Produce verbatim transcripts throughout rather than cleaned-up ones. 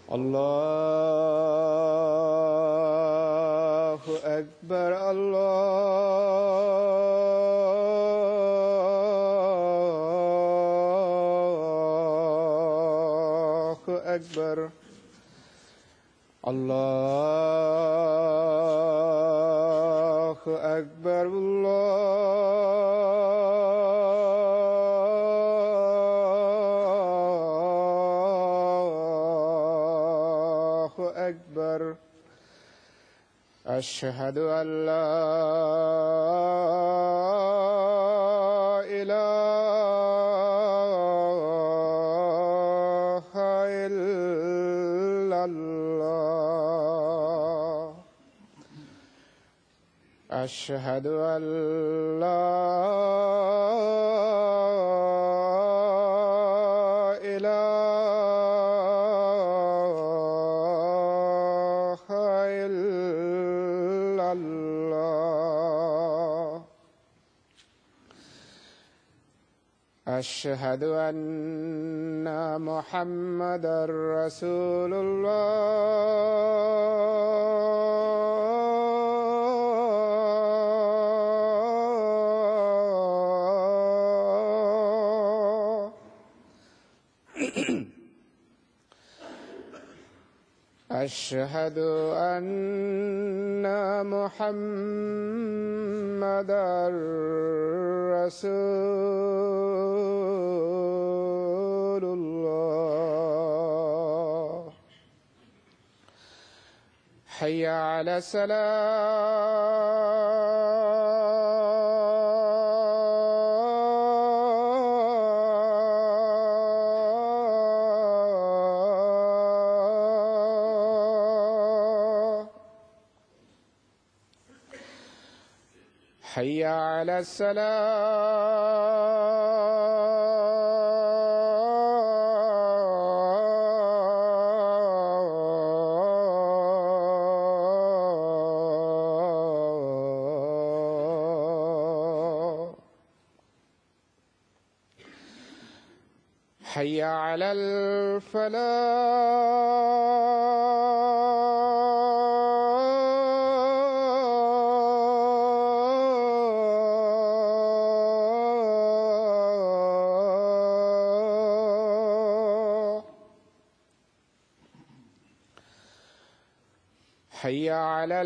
الله أكبر الله أكبر الله أكبر الله أكبر أشهد أن لا إله إلا الله أشهد أن لا إله إلا الله أشهد أن محمدًا رسول الله أشهد أن محمدًا رسول الله حي على الصلاة حي على الصلاة حي على الفلاح حي على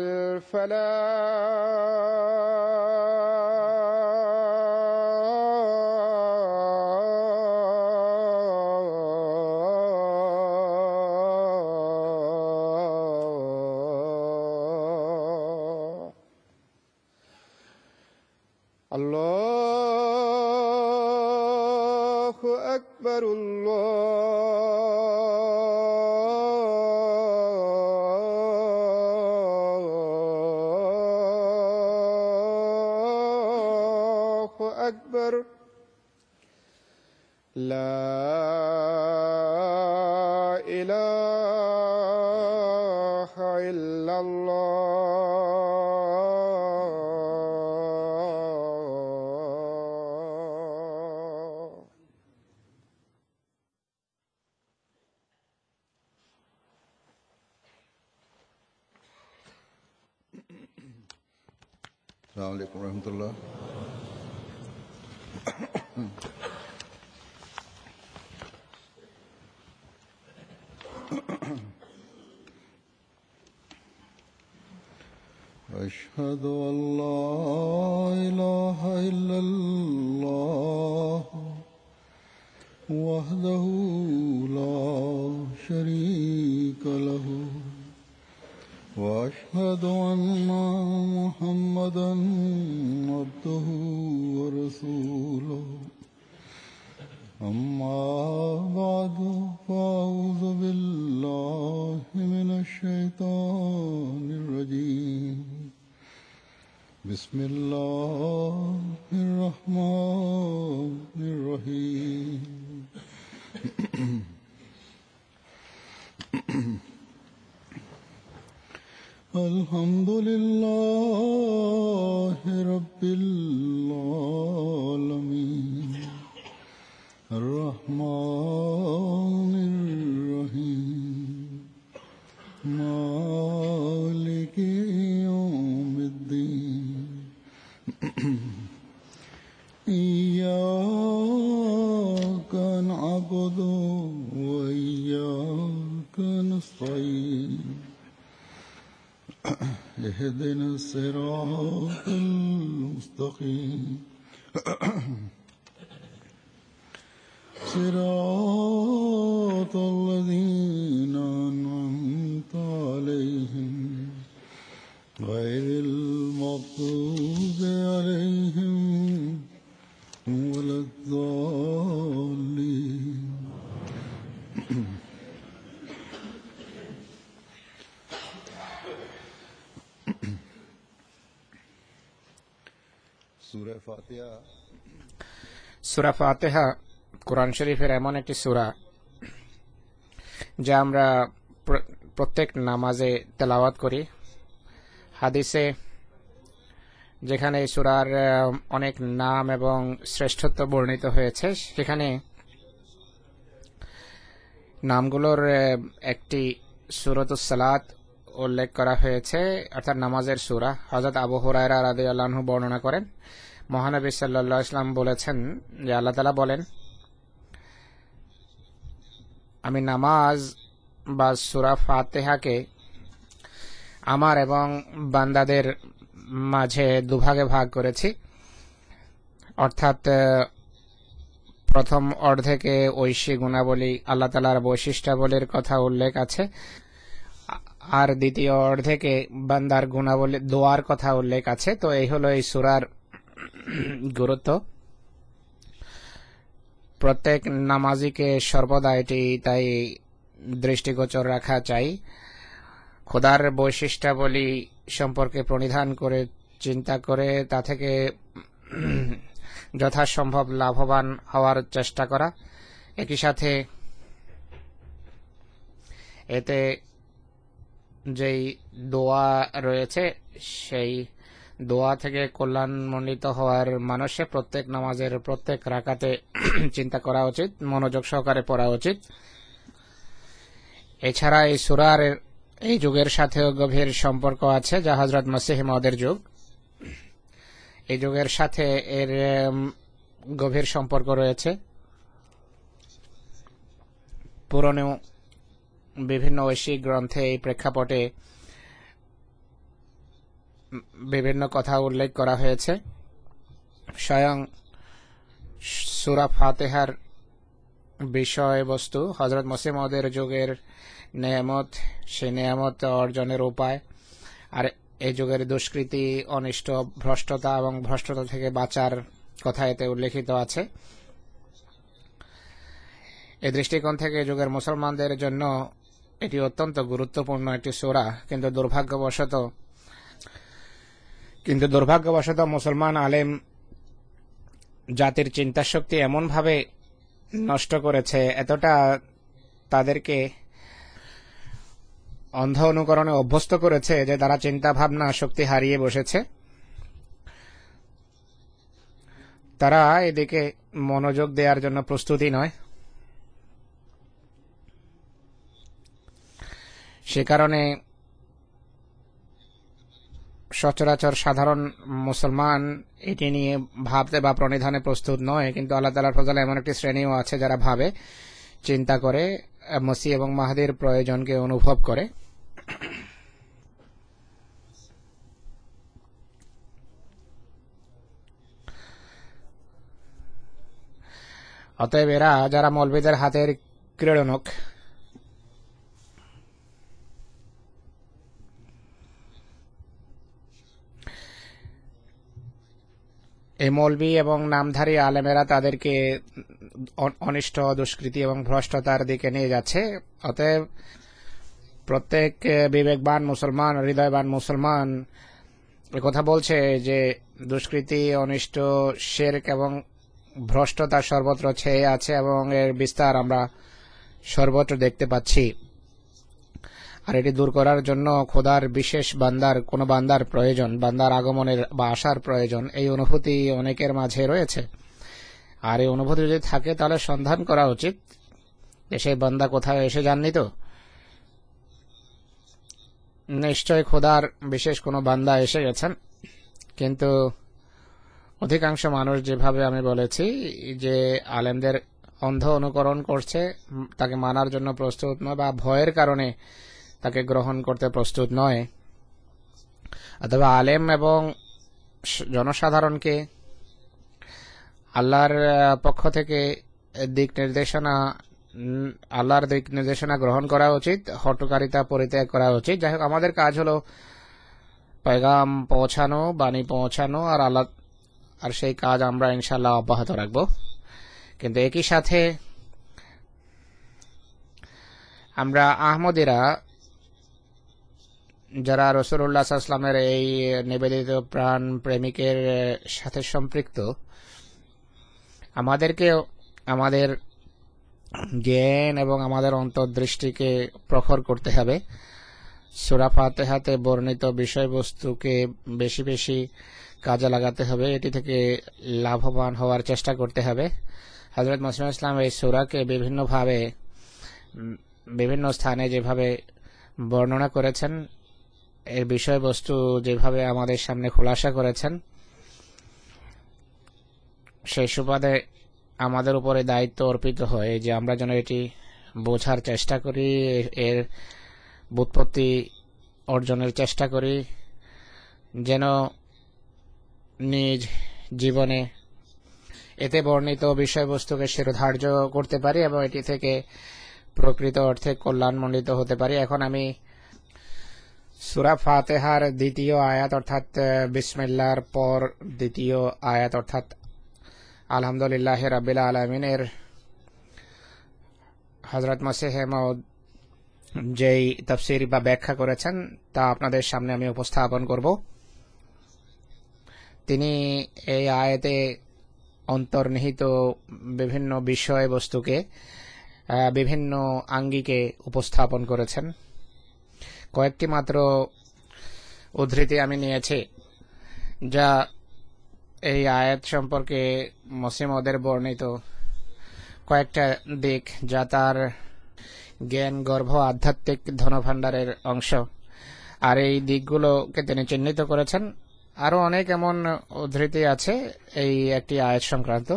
الفلاح الله أكبر الله أكبر لا إله إلا الله السلام عليكم ورحمة الله. أشهد أن لا إله إلا الله وحده لا شريك له وأشهد أن محمدًا عبده ورسوله أما بعد فأعوذ بالله من الشيطان الرجيم بسم الله الرحمن الرحيم الحمد لله رب العالمين الرحمن الرحيم اهدنا الصراط المستقيم صراط الذين أنعمت عليهم غير المغضوب عليهم ولا الضالين সূরা ফাতিহা সূরা ফাতিহা কোরআন শরীফের এমন একটি সূরা যা আমরা প্রত্যেক নামাজে তেলাওয়াত করি। হাদিসে যেখানে এই সূরার অনেক নাম এবং শ্রেষ্ঠত্ব বর্ণিত হয়েছে, সেখানে নামগুলোর একটি সূরাতুস সালাত উল্লেখ করা হয়েছে, অর্থাৎ নামাজের সূরা। হযরত আবু হুরায়রা রাদিয়াল্লাহু আনহু বর্ণনা করেন, মহানবী সাল্লাল্লাহু আলাইহি ওয়াসাল্লাম বলেছেন যে আল্লাহ তাআলা বলেন, আমি নামাজ বা সূরা ফাতিহাকে আমার এবং বান্দাদের মাঝে দুভাগে ভাগ করেছি। অর্থাৎ প্রথম অর্ধেকে ঐশী গুণাবলী, আল্লাহ তাআলার বৈশিষ্ট্যাবলীর কথা উল্লেখ আছে, আর দ্বিতীয় অর্ধেকে বান্দার গুণাবলী, দোয়ার কথা উল্লেখ আছে। তো এই হলো এই সূরার গুরুত্ব। প্রত্যেক নামাজিকে সর্বদা এটি তাই দৃষ্টিগোচর রাখা চাই। খোদার বৈশিষ্ট্যাবলী সম্পর্কে প্রণিধান করে চিন্তা করে তা থেকে যথাসম্ভব লাভবান হওয়ার চেষ্টা করা। একই সাথে এতে যেই দোয়া রয়েছে সেই দোয়া থেকে কল্যাণমণ্ডিত হওয়ার মানুষে প্রত্যেক নামাজের প্রত্যেক রাকাতে চিন্তা করা উচিত, মনোযোগ সহকারে পড়া উচিত। এছাড়া এই সূরার এই যুগের সাথেও গভীর সম্পর্ক আছে, যা হযরত মসিহ মাউদের যুগ। এই যুগের সাথে এর গভীর সম্পর্ক রয়েছে। পুরনো বিভিন্ন ঐশিক গ্রন্থে এই প্রেক্ষাপটে বিভিন্ন কথা উল্লেখ করা হয়েছে। স্বয়ং সূরা ফাতিহার বিষয়বস্তু হযরত মসিহ মাউদের যুগের নেয়ামত, সেই নেয়ামত অর্জনের উপায়, আর এই যুগের দুষ্কৃতি, অনিষ্ট, ভ্রষ্টতা এবং ভ্রষ্টতা থেকে বাঁচার কথা এতে উল্লেখিত আছে। এই দৃষ্টিকোণ থেকে যুগের মুসলমানদের জন্য এটি অত্যন্ত গুরুত্বপূর্ণ একটি সূরা। কিন্তু দুর্ভাগ্যবশত কিন্তু দুর্ভাগ্যবশত মুসলমান আলেম জাতির চিন্তাশক্তি এমনভাবে নষ্ট করেছে, এতটা তাদেরকে অন্ধ অনুকরণে অভ্যস্ত করেছে যে তারা চিন্তা ভাবনা শক্তি হারিয়ে বসেছে। তারা এদিকে মনোযোগ দেওয়ার জন্য প্রস্তুতি নয়। সে কারণে সচরাচর সাধারণ মুসলমান এটি নিয়ে ভাবতে বা প্রণিধানে প্রস্তুত নয়। কিন্তু আল্লাহ তাআলার ফজলে এমন একটি শ্রেণীও আছে যারা ভাবে, চিন্তা করে, মসিহ এবং মাহদীর প্রয়োজনকে অনুভব করে। অতএব এরা যারা মৌলবীদের হাতের ক্রীড়নক, এই মৌলবী এবং নামধারী আলেমেরা তাদেরকে অনিষ্ট, দুষ্কৃতি এবং ভ্রষ্টতার দিকে নিয়ে যাচ্ছে। অতএব প্রত্যেক বিবেকবান মুসলমান, হৃদয়বান মুসলমান কথা বলছে যে দুষ্কৃতি, অনিষ্ট, শিরক এবং ভ্রষ্টতা সর্বত্র ছেয়ে আছে এবং এর বিস্তার আমরা সর্বত্র দেখতে পাচ্ছি। আর এটি দূর করার জন্য খোদার বিশেষ বান্দার, কোন বান্দার প্রয়োজন, বান্দার আগমনের বা আসার প্রয়োজন। এই অনুভূতি অনেকের মাঝে রয়েছে। আর এই অনুভূতি যদি থাকে তাহলে সন্ধান করা উচিত যে সেই বান্দা কোথায় এসে যাননি তো। নিশ্চয় খোদার বিশেষ কোনো বান্দা এসে গেছেন, কিন্তু অধিকাংশ মানুষ যেভাবে আমি বলেছি যে আলেমদের অন্ধ অনুকরণ করছে, তাকে মানার জন্য প্রস্তুত নয় বা ভয়ের কারণে তাকে গ্রহণ করতে প্রস্তুত নয়। অথবা আলেম এবং জনসাধারণকে আল্লাহর পক্ষ থেকে দিক নির্দেশনা আল্লাহর দিক নির্দেশনা গ্রহণ করা উচিত, হটকারিতা পরিত্যাগ করা উচিত। যাই হোক, আমাদের কাজ হলো পেগাম পৌঁছানো, বাণী পৌঁছানো, আর আল্লাহ আর সেই কাজ আমরা ইনশাআল্লাহ অব্যাহত রাখব। কিন্তু একই সাথে আমরা আহমদীরা যারা রাসূলুল্লাহ সাল্লাল্লাহু আলাইহি ওয়াসাল্লামের এই নিবেদিত প্রাণ প্রেমিকের সাথে সম্পৃক্ত, আমাদেরকে আমাদের জ্ঞান এবং আমাদের অন্তর্দৃষ্টিকে প্রখর করতে হবে। সূরা ফাতিহাতে বর্ণিত বিষয়বস্তুকে বেশি বেশি কাজে লাগাতে হবে, এটি থেকে লাভবান হওয়ার চেষ্টা করতে হবে। হযরত মুসলিম ইসলাম এই সূরাকে বিভিন্নভাবে বিভিন্ন স্থানে যেভাবে বর্ণনা করেছেন, এর বিষয়বস্তু যেভাবে আমাদের সামনে খোলাসা করেছেন, সেই সুবাদে আমাদের উপরে দায়িত্ব অর্পিত হয় যে আমরা যেন এটি বোঝার চেষ্টা করি, এর ব্যুৎপত্তি অর্জনের চেষ্টা করি, যেন নিজ জীবনে এতে বর্ণিত বিষয়বস্তুকে শিরোধার্য করতে পারি এবং এটি থেকে প্রকৃত অর্থে কল্যাণমণ্ডিত হতে পারি। এখন আমি সূরা ফাতিহার দ্বিতীয় আয়াত অর্থাৎ বিসমিল্লাহর পর দ্বিতীয় আয়াত অর্থাৎ আলহামদুলিল্লাহ রাব্বিল আলামিনের হযরত মসিহ মাউদ যেই তাফসীর বা ব্যাখ্যা করেছেন তা আপনাদের সামনে আমি উপস্থাপন করব। তিনি এই আয়াতে অন্তর্নিহিত বিভিন্ন বিষয়বস্তুকে বিভিন্ন আঙ্গিকে উপস্থাপন করেছেন। কয়েকটি মাত্র উদ্ধৃতি আমি নিয়েছি যা এই আয়াত সম্পর্কে মুসলিম ওদের বর্ণিত কয়েকটা দিক, যা তার জ্ঞান গর্ভ আধ্যাত্মিক ধনভাণ্ডারের অংশ, আর এই দিকগুলোকে তিনি চিহ্নিত করেছেন। আরও অনেক এমন উদ্ধৃতি আছে এই একটি আয়াত সংক্রান্ত।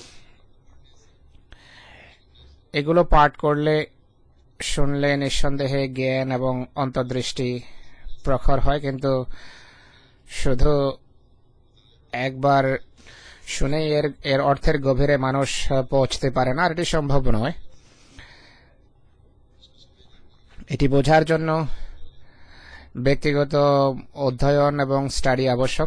এগুলো পাঠ করলে শুনলে নিঃসন্দেহে জ্ঞান এবং অন্তর্দৃষ্টি প্রখর হয়, কিন্তু শুধু একবার শুনেই এর এর অর্থের গভীরে মানুষ পৌঁছতে পারে না, আর এটি সম্ভব নয়। এটি বোঝার জন্য ব্যক্তিগত অধ্যয়ন এবং স্টাডি আবশ্যক।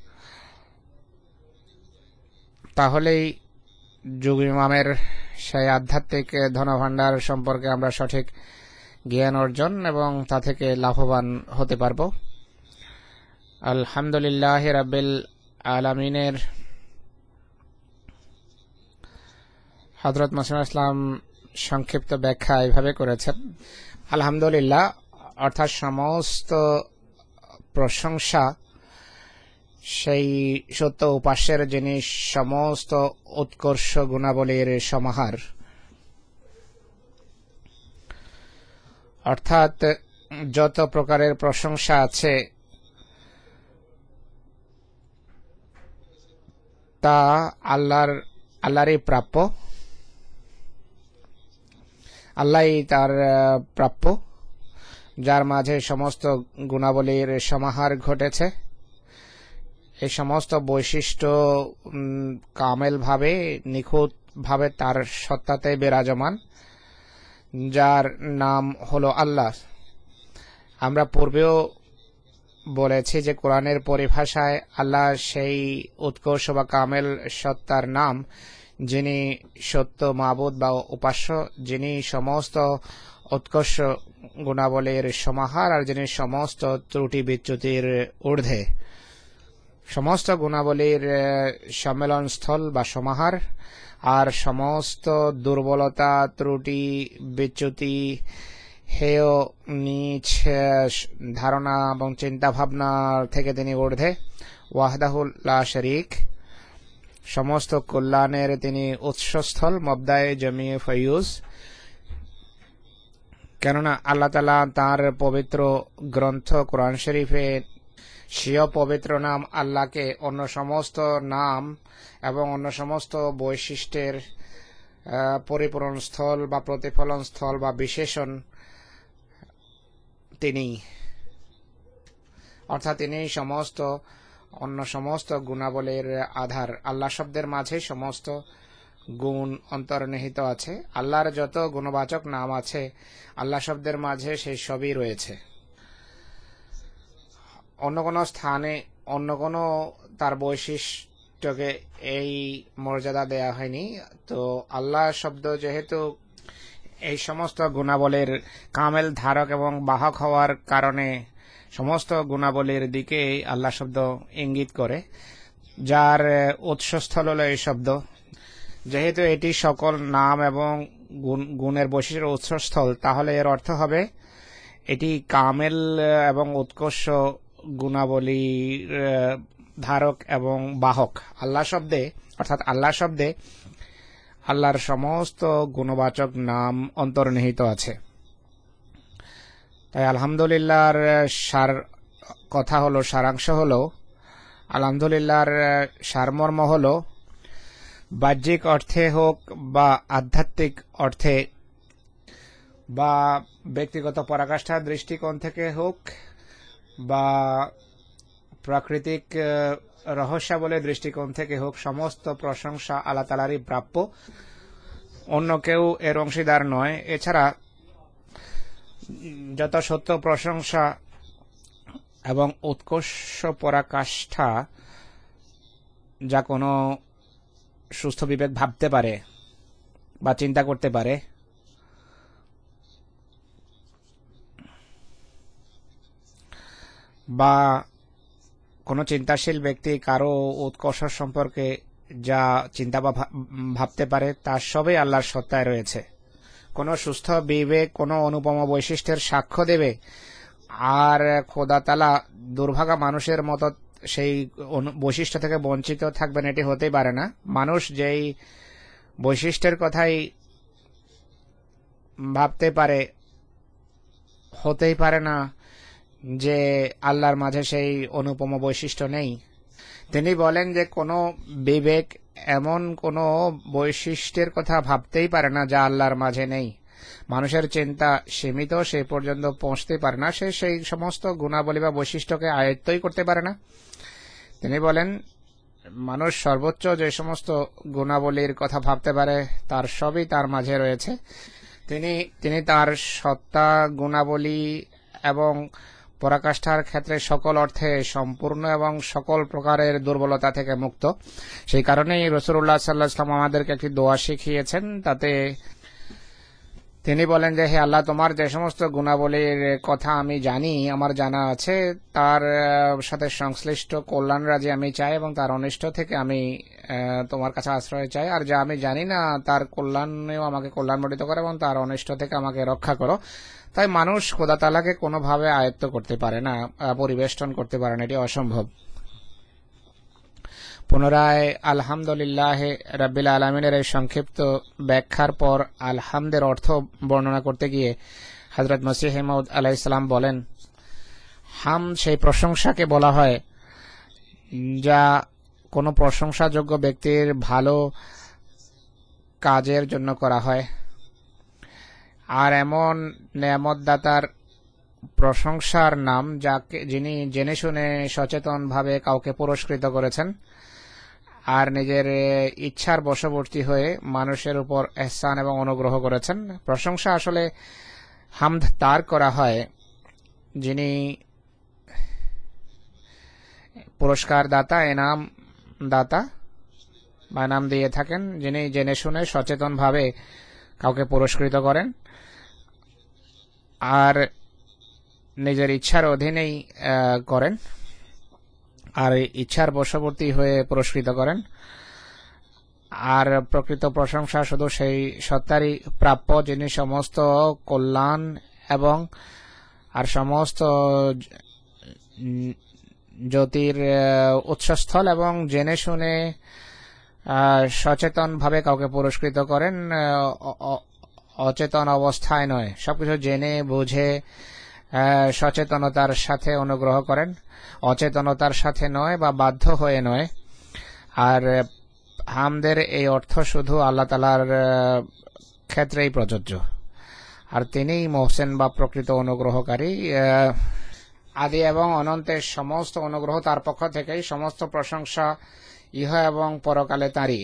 তাহলেই যুগ ইমামের সেই আধ্যাত্মিক ধনভাণ্ডার সম্পর্কে আমরা সঠিক জ্ঞান অর্জন এবং তা থেকে লাভবান হতে পারব। আলহামদুলিল্লাহ রাব্বিল আলামিনের হযরত মুসলিম ইসলাম সংক্ষিপ্ত ব্যাখ্যা এইভাবে করেছেন, আলহামদুলিল্লাহ অর্থাৎ সমস্ত প্রশংসা সেই সত্য উপাস্যের যিনি সমস্ত উৎকর্ষ গুণাবলীর সমাহার। অর্থাৎ যত প্রকারের প্রশংসা আছে তা আল্লাহর আল্লাহরই প্রাপ্য, আল্লাহই তার প্রাপ্য, যার মাঝে সমস্ত গুণাবলীর সমাহার ঘটেছে। এই সমস্ত বৈশিষ্ট্য কামেল ভাবে নিখুঁত ভাবে তার সত্তাতে বিরাজমান, যার নাম হলো আল্লাহ। আমরা পূর্বেও বলেছি যে কোরআনের পরিভাষায় আল্লাহ সেই উৎকর্ষ বা কামেল সত্তার নাম যিনি সত্য মাবুদ বা উপাস্য, যিনি সমস্ত উৎকর্ষ গুণাবলীর সমাহার আর যিনি সমস্ত ত্রুটি বিচ্যুতির ঊর্ধ্বে, সমস্ত গুণাবলীর সম্মেলনস্থল বা সমাহার, আর সমস্ত দুর্বলতা ত্রুটি বিচ্যুতি হেয় নিচ ধারণা এবং চিন্তা ভাবনা থেকে তিনি ঊর্ধ্বে। ওয়াহদাহু লা শরীক, সমস্ত কল্যাণের তিনি উৎসস্থল, মবদায়ে জমি ফয়ুজ। কেননা আল্লাহ তাআলা তাঁর পবিত্র গ্রন্থ কোরআন শরীফে স্বীয় পবিত্র নাম আল্লাহকে অন্য সমস্ত নাম এবং অন্য সমস্ত বৈশিষ্ট্যের পরিপূরণ স্থল বা প্রতিফলন স্থল বা বিশেষণ তিনি অর্থাৎ তিনি সমস্ত অন্য সমস্ত গুণাবলীর আধার। আল্লাহ শব্দের মাঝে সমস্ত গুণ অন্তর্নিহিত আছে। আল্লাহর যত গুণবাচক নাম আছে আল্লাহ শব্দের মাঝে সেই সবই রয়েছে। অন্য কোনো স্থানে অন্য কোনো তার বৈশিষ্ট্যকে এই মর্যাদা দেয়া হয়নি। তো আল্লাহ শব্দ যেহেতু এই সমস্ত গুণাবলীর কামেল ধারক এবং বাহক হওয়ার কারণে সমস্ত গুণাবলীর দিকে আল্লাহ শব্দ ইঙ্গিত করে, যার উৎসস্থল হল এই শব্দ। যেহেতু এটি সকল নাম এবং গুণের বৈশিষ্ট্যের উৎসস্থল, তাহলে এর অর্থ হবে এটি কামেল এবং উৎকর্ষ গুণাবলীর ধারক এবং বাহক। আল্লাহ শব্দে অর্থাৎ আল্লাহ শব্দে আল্লাহর সমস্ত গুণবাচক নাম অন্তর্নিহিত আছে। তাই আলহামদুলিল্লাহর সার কথা হলো, সারাংশ হলো, আলহামদুলিল্লাহর সারমর্ম হলো বাহ্যিক অর্থে হোক বা আধ্যাত্মিক অর্থে বা ব্যক্তিগত পরাকাষ্ঠার দৃষ্টিকোণ থেকে হোক বা প্রাকৃতিক রহস্যাবলীর দৃষ্টিকোণ থেকে হোক, সমস্ত প্রশংসা আল্লাহ তাআলারই প্রাপ্য, অন্য কেউ এর অংশীদার নয়। এছাড়া যত সত্য প্রশংসা এবং উৎকর্ষ পরাকাষ্ঠা যা কোনো সুস্থ বিবেক ভাবতে পারে বা চিন্তা করতে পারে, বা কোনো চিন্তাশীল ব্যক্তি কারো উৎকর্ষ সম্পর্কে যা চিন্তা বা ভাবতে পারে, তার সবই আল্লাহর সত্তায় রয়েছে। কোনো সুস্থ বিবেক কোনো অনুপম বৈশিষ্ট্যের সাক্ষ্য দেবে আর খোদা তাআলা দুর্ভাগা মানুষের মতো সেই বৈশিষ্ট্য থেকে বঞ্চিত থাকবেন, এটি হতেই পারে না। মানুষ যেই বৈশিষ্ট্যের কথাই ভাবতে পারে, হতেই পারে না যে আল্লাহর মাঝে সেই অনুপম বৈশিষ্ট্য নেই। তিনি বলেন যে কোনো বিবেক এমন কোনো বৈশিষ্ট্যের কথা ভাবতেই পারে না যা আল্লাহর মাঝে নেই। মানুষের চিন্তা সীমিত, সেই পর্যন্ত পৌঁছতে পারে না, সে সেই সমস্ত গুণাবলী বা বৈশিষ্ট্যকে আয়ত্তই করতে পারে না। তিনি বলেন মানুষ সর্বোচ্চ যে সমস্ত গুণাবলীর কথা ভাবতে পারে তার সবই তার মাঝে রয়েছে। তিনি তিনি তার সত্তা, গুণাবলী এবং পরাকাষ্ঠার ক্ষেত্রে সকল অর্থে সম্পূর্ণ এবং সকল প্রকারের দুর্বলতা থেকে মুক্ত। সেই কারণেই রাসূলুল্লাহ সাল্লাল্লাহু আলাইহি ওয়াসাল্লাম আমাদেরকে একটি দোয়া শিখিয়েছেন। তাতে তিনি বলেন যে হে আল্লাহ, তোমার যে সমস্ত গুণাবলীর কথা আমি জানি, আমার জানা আছে, তার সাথে সংশ্লিষ্ট কল্যাণ রাজি আমি চাই এবং তার অনিষ্ট থেকে আমি তোমার কাছে আশ্রয় চাই। আর যা আমি জানি না তার কল্যাণেও আমাকে কল্যাণমণ্ডিত করো এবং তার অনিষ্ট থেকে আমাকে রক্ষা করো। তাই মানুষ খোদা তাআলাকে কোনোভাবে আয়ত্ত করতে পারে না, পরিবেষ্টন করতে পারে না, এটি অসম্ভব। পুনরায় আলহামদুলিল্লাহ রাব্বিল আলামিনের এই সংক্ষিপ্ত ব্যাখ্যার পর আলহামদের অর্থ বর্ণনা করতে গিয়ে হযরত মসিহ মাউদ আলাইহিস সালাম বলেন, হাম সেই প্রশংসাকে বলা হয় যা কোনো প্রশংসাযোগ্য ব্যক্তির ভালো কাজের জন্য করা হয়, আর এমন নেয়ামতদাতার প্রশংসার নাম যাকে যিনি জেনে শুনে সচেতনভাবে কাউকে পুরস্কৃত করেছেন আর নিজের ইচ্ছার বশবর্তী হয়ে মানুষের উপর ইহসান এবং অনুগ্রহ করেছেন। প্রশংসা আসলে হামদ তার করা হয় যিনি পুরস্কার দাতা, এনাম দাতা বা নাম দিয়ে থাকেন, যিনি জেনে শুনে সচেতনভাবে কাউকে পুরস্কৃত করেন আর নিজের ইচ্ছার অধীনেই করেন আর ইচ্ছার বশবর্তী হয়ে পুরস্কৃত করেন। আর প্রকৃত প্রশংসা শুধু সেই সত্তারই প্রাপ্য যিনি সমস্ত কল্যাণ এবং আর সমস্ত জ্যোতির উৎসস্থল এবং জেনে শুনে সচেতনভাবে কাউকে পুরস্কৃত করেন, অচেতন অবস্থায় নয়। সবকিছু জেনে বুঝে সচেতনতার সাথে অনুগ্রহ করেন, অচেতনতার সাথে নয় বা বাধ্য হয়ে নয়। আর হামদের এই অর্থ শুধু আল্লাহ তাআলার ক্ষেত্রেই প্রযোজ্য, আর তিনিই মোহসেন বা প্রকৃত অনুগ্রহকারী। আদি এবং অনন্তের সমস্ত অনুগ্রহ তার পক্ষ থেকেই, সমস্ত প্রশংসা ইহ এবং পরকালে তাঁরই।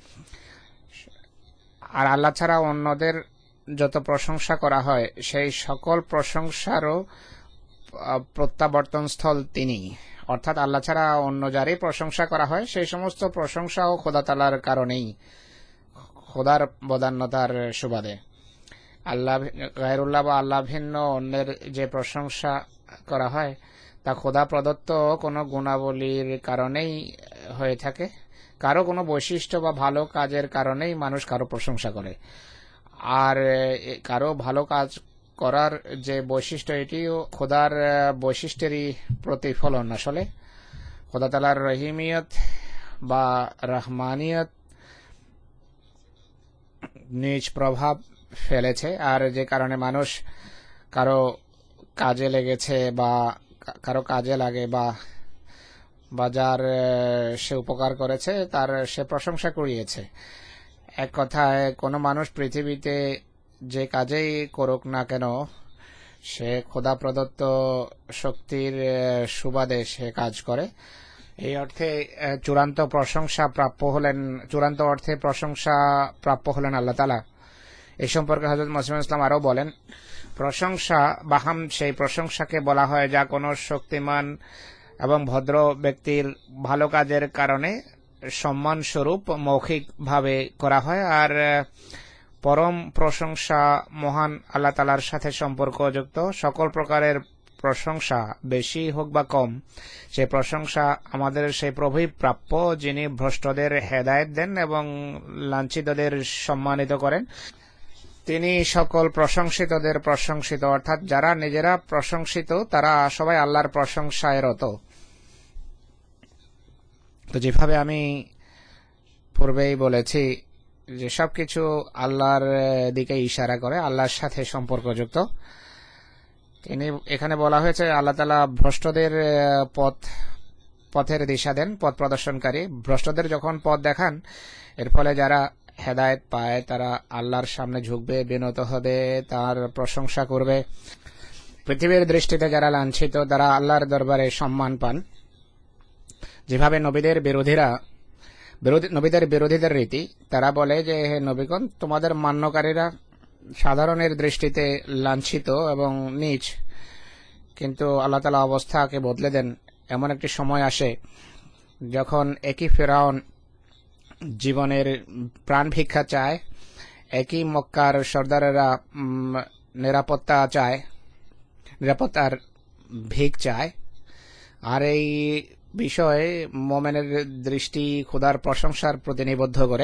আর আল্লাহ ছাড়া অন্যদের যত প্রশংসা করা হয় সেই সকল প্রশংসারও প্রত্যাবর্তন স্থল তিনি, অর্থাৎ আল্লাহ ছাড়া অন্য যারই প্রশংসা করা হয় সেই সমস্ত প্রশংসাও খোদা তাআলার কারণেই, খোদার বদান্যতার সুবাদে। আল্লাহ গায়রুল্লাহ বা আল্লাহ ভিন্ন অন্যের যে প্রশংসা করা হয় তা খোদা প্রদত্ত কোনো গুণাবলীর কারণেই হয়ে থাকে। কারো কোনো বৈশিষ্ট্য বা ভালো কাজের কারণেই মানুষ কারো প্রশংসা করে। আর কারো ভালো কাজ করার যে বৈশিষ্ট্য, এটিও খোদার বৈশিষ্ট্যেরই প্রতিফলন। আসলে খোদা তাআলার রহিমিয়ত বা রহমানিয়ত নিজ প্রভাব ফেলেছে, আর যে কারণে মানুষ কারো কাজে লেগেছে বা কারো কাজে লাগে বা বাজার সে উপকার করেছে তার সে প্রশংসা করিয়েছে। এক কথায় কোনো মানুষ পৃথিবীতে যে কাজেই করুক না কেন সে খোদা প্রদত্ত শক্তির সুবাদে সে কাজ করে। এই অর্থে চূড়ান্ত প্রশংসা প্রাপ্য হলেন চূড়ান্ত অর্থে প্রশংসা প্রাপ্য হলেন আল্লাহ তাআলা। এই সম্পর্কে হযরত মসিহ ইসলাম আরও বলেন, প্রশংসা বা হামদ সেই প্রশংসাকে বলা হয় যা কোনো শক্তিমান এবং ভদ্র ব্যক্তির ভালো কাজের কারণে সম্মানস্বরূপ মৌখিকভাবে করা হয়। আর পরম প্রশংসা মহান আল্লাহ তাআলার সাথে সম্পর্কযুক্ত। সকল প্রকারের প্রশংসা বেশি হোক বা কম, সে প্রশংসা আমাদের সেই প্রভুই প্রাপ্য যিনি ভ্রষ্টদের হেদায়েত দেন এবং লাঞ্ছিতদের সম্মানিত করেন। তিনি সকল প্রশংসিতদের প্রশংসিত, অর্থাৎ যারা নিজেরা প্রশংসিত তারা সবাই আল্লাহর প্রশংসায় রত। তো যেভাবে আমি পূর্বেই বলেছি যে সবকিছু আল্লাহর দিকে ইশারা করে, আল্লাহর সাথে সম্পর্কযুক্ত। তিনি এখানে বলা হয়েছে আল্লাহ তাআলা ভ্রষ্টদের পথ পথের দিশা দেন, পথ প্রদর্শনকারী। ভ্রষ্টদের যখন পথ দেখান, এর ফলে যারা হেদায়েত পায় তারা আল্লাহর সামনে ঝুঁকবে, বিনত হবে, তার প্রশংসা করবে। পৃথিবীর দৃষ্টিতে যারা লাঞ্ছিত তারা আল্লাহর দরবারে সম্মান পান। যেভাবে নবীদের বিরোধীরা বিরোধী নবীদের বিরোধীদের রীতি, তারা বলে যে হে নবীগণ, তোমাদের মান্যকারীরা সাধারণের দৃষ্টিতে লাঞ্ছিত এবং নীচ, কিন্তু আল্লাহ তাআলা অবস্থাকে বদলে দেন। এমন একটি সময় আসে যখন একই ফেরাউন জীবনের প্রাণ ভিক্ষা চায়, একই মক্কার সর্দারেরা নিরাপত্তা চায়, নিরাপত্তার ভিক চায়। আর এই বিষয়ে মোমেনের দৃষ্টি খোদার প্রশংসার প্রতি নিবদ্ধ করে।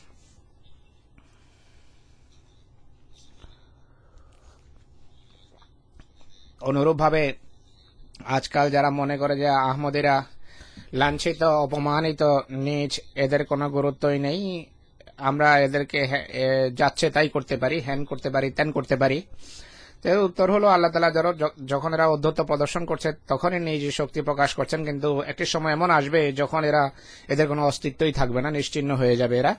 অনুরূপভাবে আজকাল যারা মনে করে যে আহমদীরা লাঞ্ছিত, অপমানিত, নীচ, এদের কোনো গুরুত্বই নেই, আমরা এদেরকে যাচ্ছে তাই করতে পারি, হ্যান করতে পারি, ত্যান করতে পারি। তো উত্তর হলো আল্লাহ তাআলা যখন এরা অধ্যত্ব প্রদর্শন করছে তখনই নিজ শক্তি প্রকাশ করছেন, কিন্তু একটি সময় এমন আসবে যখন এরা এদের কোনো অস্তিত্বই থাকবে না, নিশ্চিহ্ন হয়ে যাবে এরা।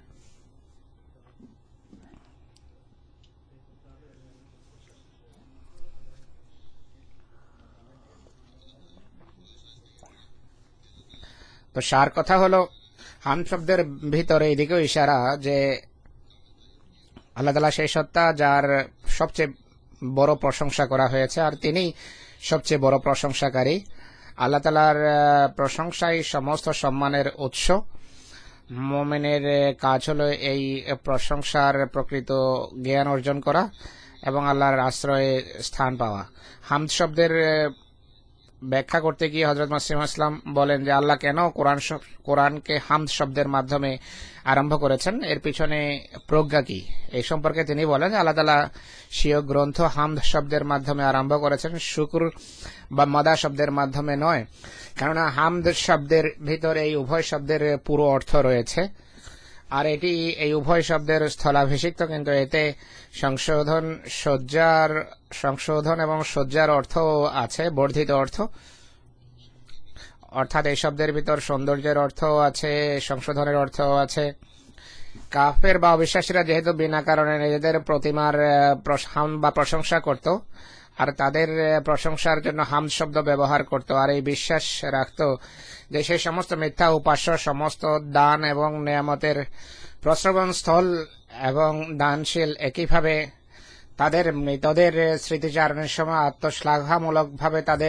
তো সার কথা হলো হাম শব্দের ভিতরে এদিকেও ইশারা যে আল্লাহ তাআলা সেই সত্তা যার সবচেয়ে বড় প্রশংসা করা হয়েছে, আর তিনি সবচেয়ে বড় প্রশংসাকারী। আল্লাহ তাআলার প্রশংসাই সমস্ত সম্মানের উৎস। মুমিনের কাজ হলো এই প্রশংসার প্রকৃত জ্ঞান অর্জন করা এবং আল্লাহর আশ্রয়ে স্থান পাওয়া। হামদ শব্দের ব্যাখ্যা করতে গিয়ে হযরত মসিহ ইসলাম বলেন যে আল্লাহ কেন কোরআন কোরআনকে হামদ শব্দের মাধ্যমে আরম্ভ করেছেন, এর পিছনে প্রজ্ঞা কি। এই সম্পর্কে তিনি বলেন আল্লাহ তাআলা স্বীয় গ্রন্থ হামদ শব্দের মাধ্যমে আরম্ভ করেছেন, শুকর বা মাদা শব্দের মাধ্যমে নয়। কেননা হামদ শব্দের ভিতরে এই উভয় শব্দের পুরো অর্থ রয়েছে, আর এটি এই উভয় শব্দের স্থলাভিষিক্ত, কিন্তু এতে সংশোধন সজ্জার সংশোধন এবং সজ্জার অর্থ আছে, বর্ধিত অর্থ। অর্থাৎ এই শব্দের ভিতর সৌন্দর্যের অর্থ আছে, সংশোধনের অর্থ আছে। কাফের বা অবিশ্বাসীরা যেহেতু বিনা কারণে নিজেদের প্রতিমার হাম বা প্রশংসা করত, আর তাদের প্রশংসার জন্য হামদ শব্দ ব্যবহার করত, আর এই বিশ্বাস রাখত যে সেই সমস্ত মিথ্যা উপাস্য সমস্ত দান এবং নেয়ামতের প্রশ্রবণ স্থল এবং দানশীল একইভাবে তাদের মৃতদের স্মৃতিচারণের সময় আত্মশ্লাঘামূলকভাবে তাদের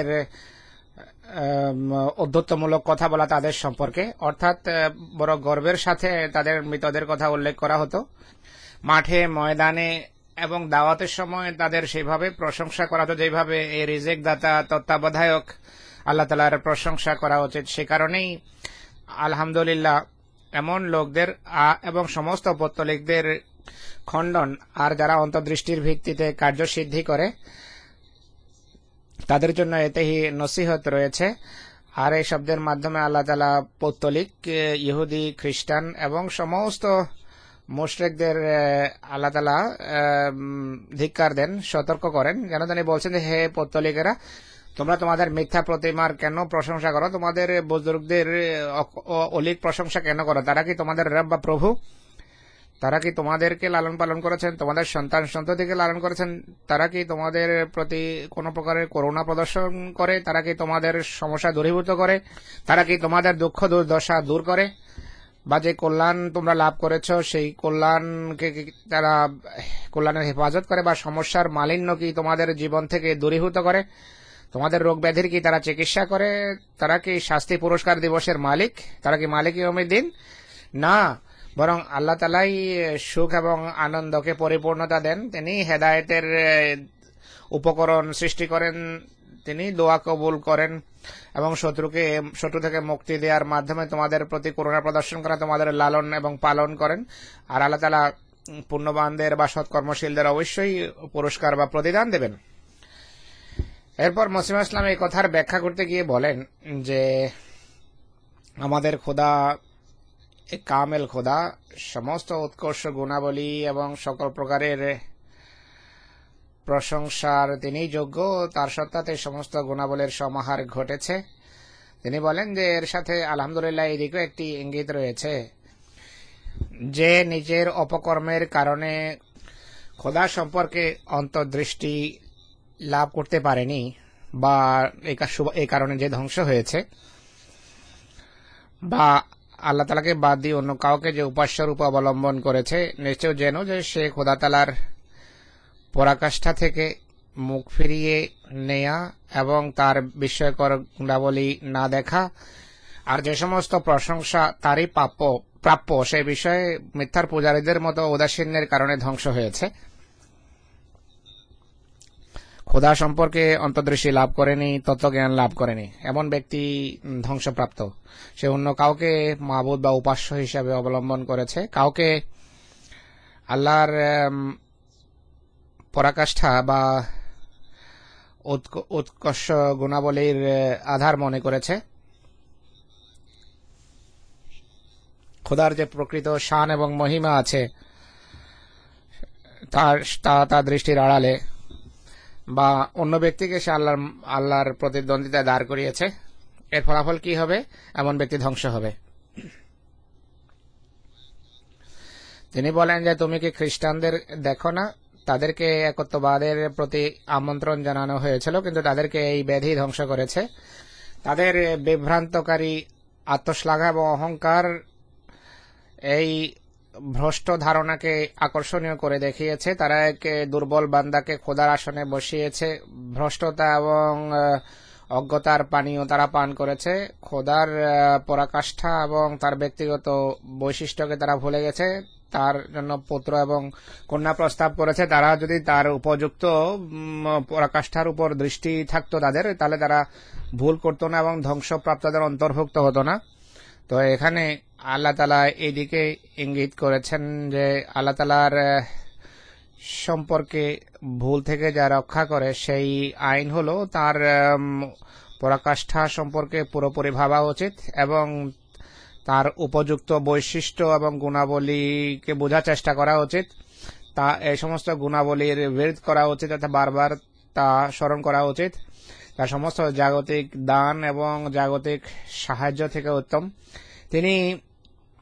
উদ্ধত্তমূলক কথা বলা তাদের সম্পর্কে, অর্থাৎ বড় গর্বের সাথে তাদের মৃতদের কথা উল্লেখ করা হতো। মাঠে ময়দানে এবং দাওয়াতের সময় তাদের সেইভাবে প্রশংসা করা হতো যেভাবে এই রিজেক দাতা তত্ত্বাবধায়ক আল্লাহ তাআলার প্রশংসা করা উচিত। সে কারণেই আলহামদুলিল্লাহ এমন লোকদের এবং সমস্ত পৌত্তলিকদের খণ্ডন আর যারা অন্তর্দৃষ্টির ভিত্তিতে কার্যসিদ্ধি করে তাদের জন্য এতেই নসিহত রয়েছে। আর এই শব্দের মাধ্যমে আল্লাহ তাআলা পৌত্তলিক, ইহুদি, খ্রিস্টান এবং সমস্ত মুশরিকদের আল্লাহ তাআলা ধিক্কার দেন, সতর্ক করেন। যেন তিনি বলছেন যে হে পৌত্তলিকেরা, তোমরা তোমাদের মিথ্যা প্রতিমার কেন প্রশংসা করো? তোমাদের বুজুর্গদের অলিক প্রশংসা কেন করো? তারা কি তোমাদের রব বা প্রভু? তারা কি তোমাদেরকে লালন পালন করেছেন? তোমাদের সন্তান সন্ততিকে লালন করেছেন? তারা কি তোমাদের প্রতি কোনো প্রকারের করুণা প্রদর্শন করে? তারা কি তোমাদের সমস্যা দূরীভূত করে? তারা কি তোমাদের দুঃখ দুর্দশা দূর করে? বা যে কল্যাণ তোমরা লাভ করেছ সেই কল্যাণকে তারা কল্যাণের হেফাজত করে? বা সমস্যার মালিন্য কি তোমাদের জীবন থেকে দূরীভূত করে? তোমাদের রোগ ব্যাধির কি তারা চিকিৎসা করে? তারা কি শাস্তি পুরস্কার দিবসের মালিক? তারা কি মালিক ইয়াউমিদ্দিন? না, বরং আল্লাহ তাআলাই সুখ এবং আনন্দকে পরিপূর্ণতা দেন। তিনি হেদায়েতের উপকরণ সৃষ্টি করেন, তিনি দোয়া কবুল করেন এবং শত্রুকে শত্রু থেকে মুক্তি দেওয়ার মাধ্যমে তোমাদের প্রতি করুণা প্রদর্শন করা, তোমাদের লালন এবং পালন করেন। আর আল্লাহ তাআলা পুণ্যবানদের বা সৎকর্মশীলদের অবশ্যই পুরস্কার বা প্রতিদান দেবেন। এরপর মুসলিম ইসলাম এই কথার ব্যাখ্যা করতে গিয়ে বলেন যে আমাদের খোদা এক কামেল খোদা, সমস্ত উৎকর্ষ গুণাবলী এবং সকল প্রকারের প্রশংসার তিনি যোগ্য, তার সত্তাতে সমস্ত গুণাবলীর সমাহার ঘটেছে। তিনি বলেন যে এর সাথে আলহামদুলিল্লাহ এদিকেও একটি ইঙ্গিত রয়েছে যে নিজের অপকর্মের কারণে খোদা সম্পর্কে অন্তর্দৃষ্টি লাভ করতে পারেনি বা এই কারণে যে ধ্বংস হয়েছে, বা আল্লাহ তাআলাকে বাদ দিয়ে অন্য কাউকে যে উপাস্য রূপ অবলম্বন করেছে, নিশ্চয় যেন যে সে খোদা তাআলার পরাকাষ্ঠা থেকে মুখ ফিরিয়ে নেয়া এবং তার বিস্ময়কর গুণাবলী না দেখা আর যে সমস্ত প্রশংসা তারই প্রাপ্য প্রাপ্য সে বিষয়ে মিথ্যার পূজারীদের মতো উদাসীনের কারণে ধ্বংস হয়েছে। খোদা সম্পর্কে অন্তর্দৃষ্টি লাভ করেনি, তত্ত্বজ্ঞান লাভ করেনি, এমন ব্যক্তি ধ্বংসপ্রাপ্ত। সে অন্য কাউকে মাবুদ বা উপাস্য হিসাবে অবলম্বন করেছে, কাউকে আল্লাহর পরাকাষ্ঠা বা উৎকর্ষ গুণাবলীর আধার মনে করেছে। খোদার যে প্রকৃত শান এবং মহিমা আছে তার তা তার দৃষ্টির আড়ালে বা অন্য ব্যক্তিকে সে আল্লাহর আল্লাহর প্রতিদ্বন্দ্বিতায় দাঁড় করিয়েছে। এর ফলাফল কি হবে? এমন ব্যক্তি ধ্বংস হবে। তিনি বলেন যে তুমি কি খ্রিস্টানদের দেখো না? তাদেরকে একত্ববাদের প্রতি আমন্ত্রণ জানানো হয়েছিল, কিন্তু তাদেরকে এই ব্যাধি ধ্বংস করেছে। তাদের বিভ্রান্তকারী আত্মশ্লাঘা এবং অহংকার এই ভ্রষ্ট ধারণাকে আকর্ষণীয় করে দেখিয়েছে। তারা এক দুর্বল বান্দাকে খোদার আসনে বসিয়েছে। ভ্রষ্টতা এবং অজ্ঞতার পানীয় তারা পান করেছে। খোদার পরাকাষ্ঠা এবং তার ব্যক্তিগত বৈশিষ্ট্যকে তারা ভুলে গেছে। তার জন্য পুত্র এবং কন্যা প্রস্তাব করেছে। তারা যদি তার উপযুক্ত পরাকাষ্ঠার উপর দৃষ্টি থাকতো তাদের, তাহলে তারা ভুল করতো না এবং ধ্বংসপ্রাপ্তদের অন্তর্ভুক্ত হতো না। তো এখানে আল্লাহ তাআলা এইদিকে ইঙ্গিত করেছেন যে আল্লাহ তাআলার সম্পর্কে ভুল থেকে যা রক্ষা করে সেই আইন হলো তার পরাকাষ্ঠা সম্পর্কে পুরোপুরি ভাবা উচিত এবং তার উপযুক্ত বৈশিষ্ট্য এবং গুণাবলীকে বোঝার চেষ্টা করা উচিত। তা এই সমস্ত গুণাবলীর বিরোধ করা উচিত, অর্থাৎ বারবার তা স্মরণ করা উচিত। তার সমস্ত জাগতিক দান এবং জাগতিক সাহায্য থেকে উত্তম। তিনি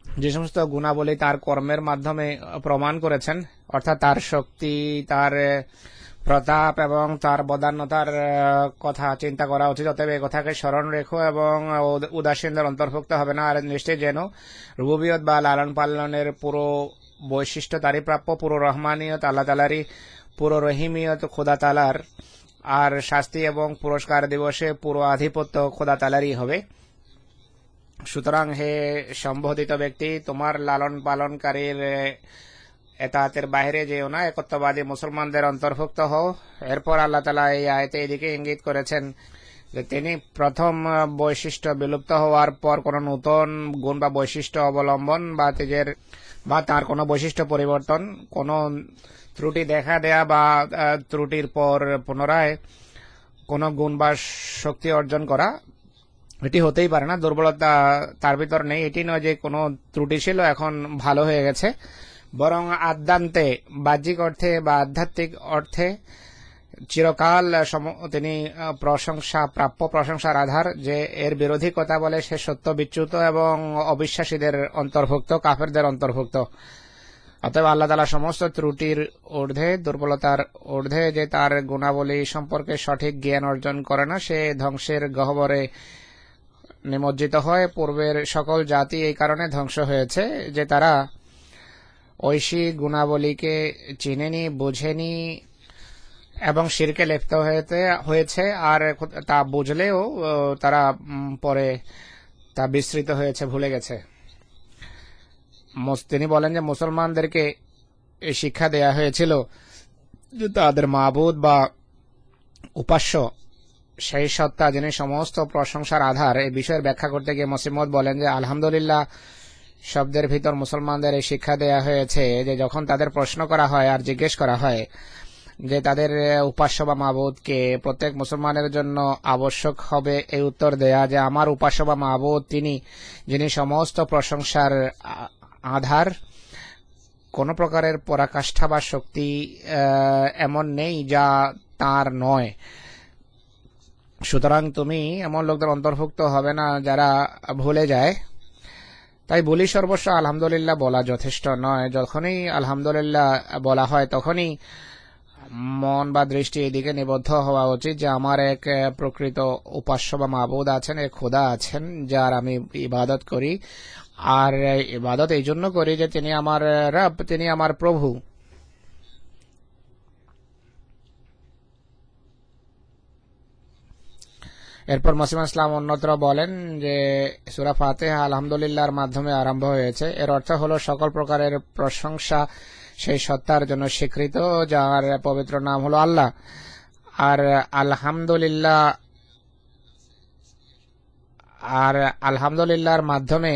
যে সমস্ত গুণাবলী তার কর্মের মাধ্যমে প্রমাণ করেছেন, অর্থাৎ তার শক্তি, তার প্রতাপ এবং তার বদান্যতার কথা চিন্তা করা উচিত। অতএব এই কথাকে স্মরণ রেখো এবং উদাসীনদের অন্তর্ভুক্ত হবে না। আর নিশ্চয়ই যেন রুবুবিয়ত বা লালন পালনের পুরো বৈশিষ্ট্য তারই প্রাপ্য, পুরো রহমানিয়ত আল্লাহ তালারই, পুরো রহিমিয়ত খোদা তালার, আর শাস্তি এবং পুরস্কার দিবসে পুরো আধিপত্য খোদা তালারই হবে। সুতরাং হে সম্বোধিত ব্যক্তি, তোমার লালন পালনকারীর এতাতের বাইরে যেও না, একত্ববাদী মুসলমানদের অন্তর্ভুক্ত হও। এরপর আল্লাহ তালা এই আয়াতে এদিকে ইঙ্গিত করেছেন যে তিনি প্রথম বৈশিষ্ট্য বিলুপ্ত হওয়ার পর কোন নতুন গুণ বা বৈশিষ্ট্য অবলম্বন বা তেজের বা তার কোনো বৈশিষ্ট্য পরিবর্তন, কোনো ত্রুটি দেখা দেয়া বা ত্রুটির পর পুনরায় কোনো গুণ বা শক্তি অর্জন করা, এটি হতেই পারে না। দুর্বলতা তার ভিতর নেই। এটি নয় যে কোনো ত্রুটি ছিল এখন ভালো হয়ে গেছে, বরং আদ্যান্তে বাহ্যিক অর্থে বা আধ্যাত্মিক অর্থে চিরকাল তিনি প্রশংসা প্রাপ্য, প্রশংসার আধার। যে এর বিরোধী কথা বলে সে সত্য বিচ্যুত এবং অবিশ্বাসীদের অন্তর্ভুক্ত, কাফেরদের অন্তর্ভুক্ত। অতএব আল্লাহ তাআলা সমস্ত ত্রুটির ঊর্ধ্বে, দুর্বলতার ঊর্ধ্বে, যে তার গুণাবলী সম্পর্কে সঠিক জ্ঞান অর্জন করে না, সে ধ্বংসের গহ্বরে নিমজ্জিত হয়। পূর্বের সকল জাতি এই কারণে ধ্বংস হয়েছে যে তারা ঐশী গুণাবলীকে চিনেনি, বুঝেনি এবং শিরকে লিপ্ত হয়েছে। আর তা বুঝলেও তারা পরে তা বিস্মৃত হয়েছে, ভুলে গেছে। তিনি বলেন যে মুসলমানদেরকে এই শিক্ষা দেয়া হয়েছিল যে তাদের মাবুদ বা উপাস্য সেই সত্তা যিনি সমস্ত প্রশংসার আধার। এই বিষয়ের ব্যাখ্যা করতে গিয়ে মসিমত বলেন যে আলহামদুলিল্লাহ শব্দের ভিতর মুসলমানদের এই শিক্ষা দেয়া হয়েছে যে যখন তাদের প্রশ্ন করা হয় আর জিজ্ঞেস করা হয় যে তাদের উপাস্য বা মাবুদকে, প্রত্যেক মুসলমানের জন্য আবশ্যক হবে এই উত্তর দেয়া যে আমার উপাস্য বা মাবুদ তিনি যিনি সমস্ত প্রশংসার আধার, কোন প্রকারের পরাকাষ্ঠা বা শক্তি এমন নেই যা তার নয়। সুতরাং তুমি এমন লোকদের অন্তর্ভুক্ত হবে না যারা ভুলে যায়। তাই বলি সর্বস্ব আলহামদুলিল্লাহ বলা যথেষ্ট নয়। যখনই আলহামদুলিল্লাহ বলা হয় তখনই মন বা দৃষ্টি এদিকে নিবদ্ধ হওয়া উচিত যে আমার এক প্রকৃত উপাস্য বা মাবুদ আছেন, এক খোদা আছেন যার আমি ইবাদত করি। আর ইবাদত এই জন্য করি যে তিনি আমার রব, তিনি আমার প্রভু। এরপর মসিম ইসলাম অন্যত্র বলেন যে সূরা ফাতিহা আলহামদুলিল্লাহর মাধ্যমে আরম্ভ হয়েছে। এর অর্থ হলো সকল প্রকারের প্রশংসা সেই সত্তার জন্য স্বীকৃত যার পবিত্র নাম হলো আল্লাহ। আর আলহামদুলিল্লাহ আর আলহামদুলিল্লাহর মাধ্যমে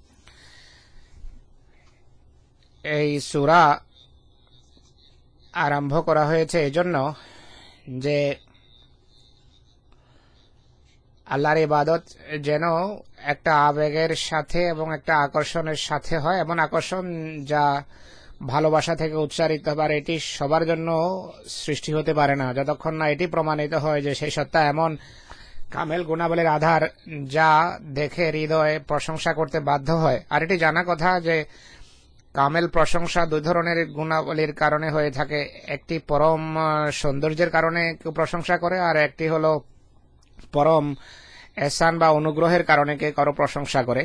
এই সূরা আরম্ভ করা হয়েছে এজন্য যে আল্লাহর ইবাদত যেন একটা আবেগের সাথে এবং একটা আকর্ষণের সাথে হয়, এমন আকর্ষণ যা ভালোবাসা থেকে উচ্চারিত হবে। আর এটি সবার জন্য সৃষ্টি হতে পারে না যতক্ষণ না এটি প্রমাণিত হয় যে সেই সত্তা এমন কামেল গুণাবলীর আধার যা দেখে হৃদয় প্রশংসা করতে বাধ্য হয়। আর এটি জানা কথা যে কামেল প্রশংসা দুই ধরনের গুণাবলীর কারণে হয়ে থাকে। একটি পরম সৌন্দর্যের কারণে কেউ প্রশংসা করে, আর একটি হলো পরম এহসান বা অনুগ্রহের কারণে কে কারো প্রশংসা করে।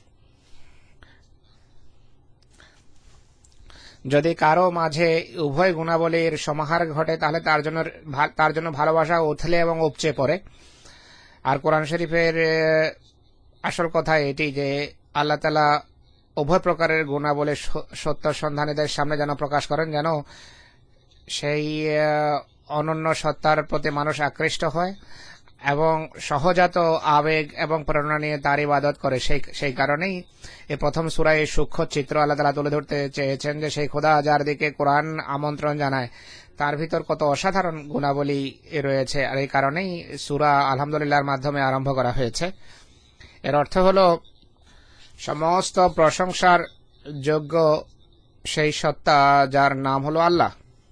যদি কারো মাঝে উভয় গুণাবলীর সমাহার ঘটে তাহলে তার জন্য তার জন্য ভালোবাসা উথলে এবং উপচে পড়ে। আর কোরআন শরীফের আসল কথা এটি যে আল্লাহ তাআলা উভয় প্রকারের গুণাবলী সত্য সন্ধানীদের সামনে যেন প্রকাশ করেন, যেন সেই অনন্য সত্তার প্রতি মানুষ আকৃষ্ট হয় এবং সহজাত আবেগ এবং প্রেরণা নিয়ে তার ইবাদত করে। সেই সেই কারণেই এই প্রথম সূরায় এই সূক্ষ্ম চিত্র আল্লাহ তাআলা তুলে ধরতে চেয়েছেন যে সেই খোদা যার দিকে কোরআন আমন্ত্রণ জানায় তার ভিতর কত অসাধারণ গুণাবলী রয়েছে। আর এই কারণেই সূরা আলহামদুলিল্লাহর মাধ্যমে আরম্ভ করা হয়েছে। এর অর্থ হলো সমস্ত প্রশংসার যোগ্য সেই সত্তা যার নাম হলো আল্লাহ।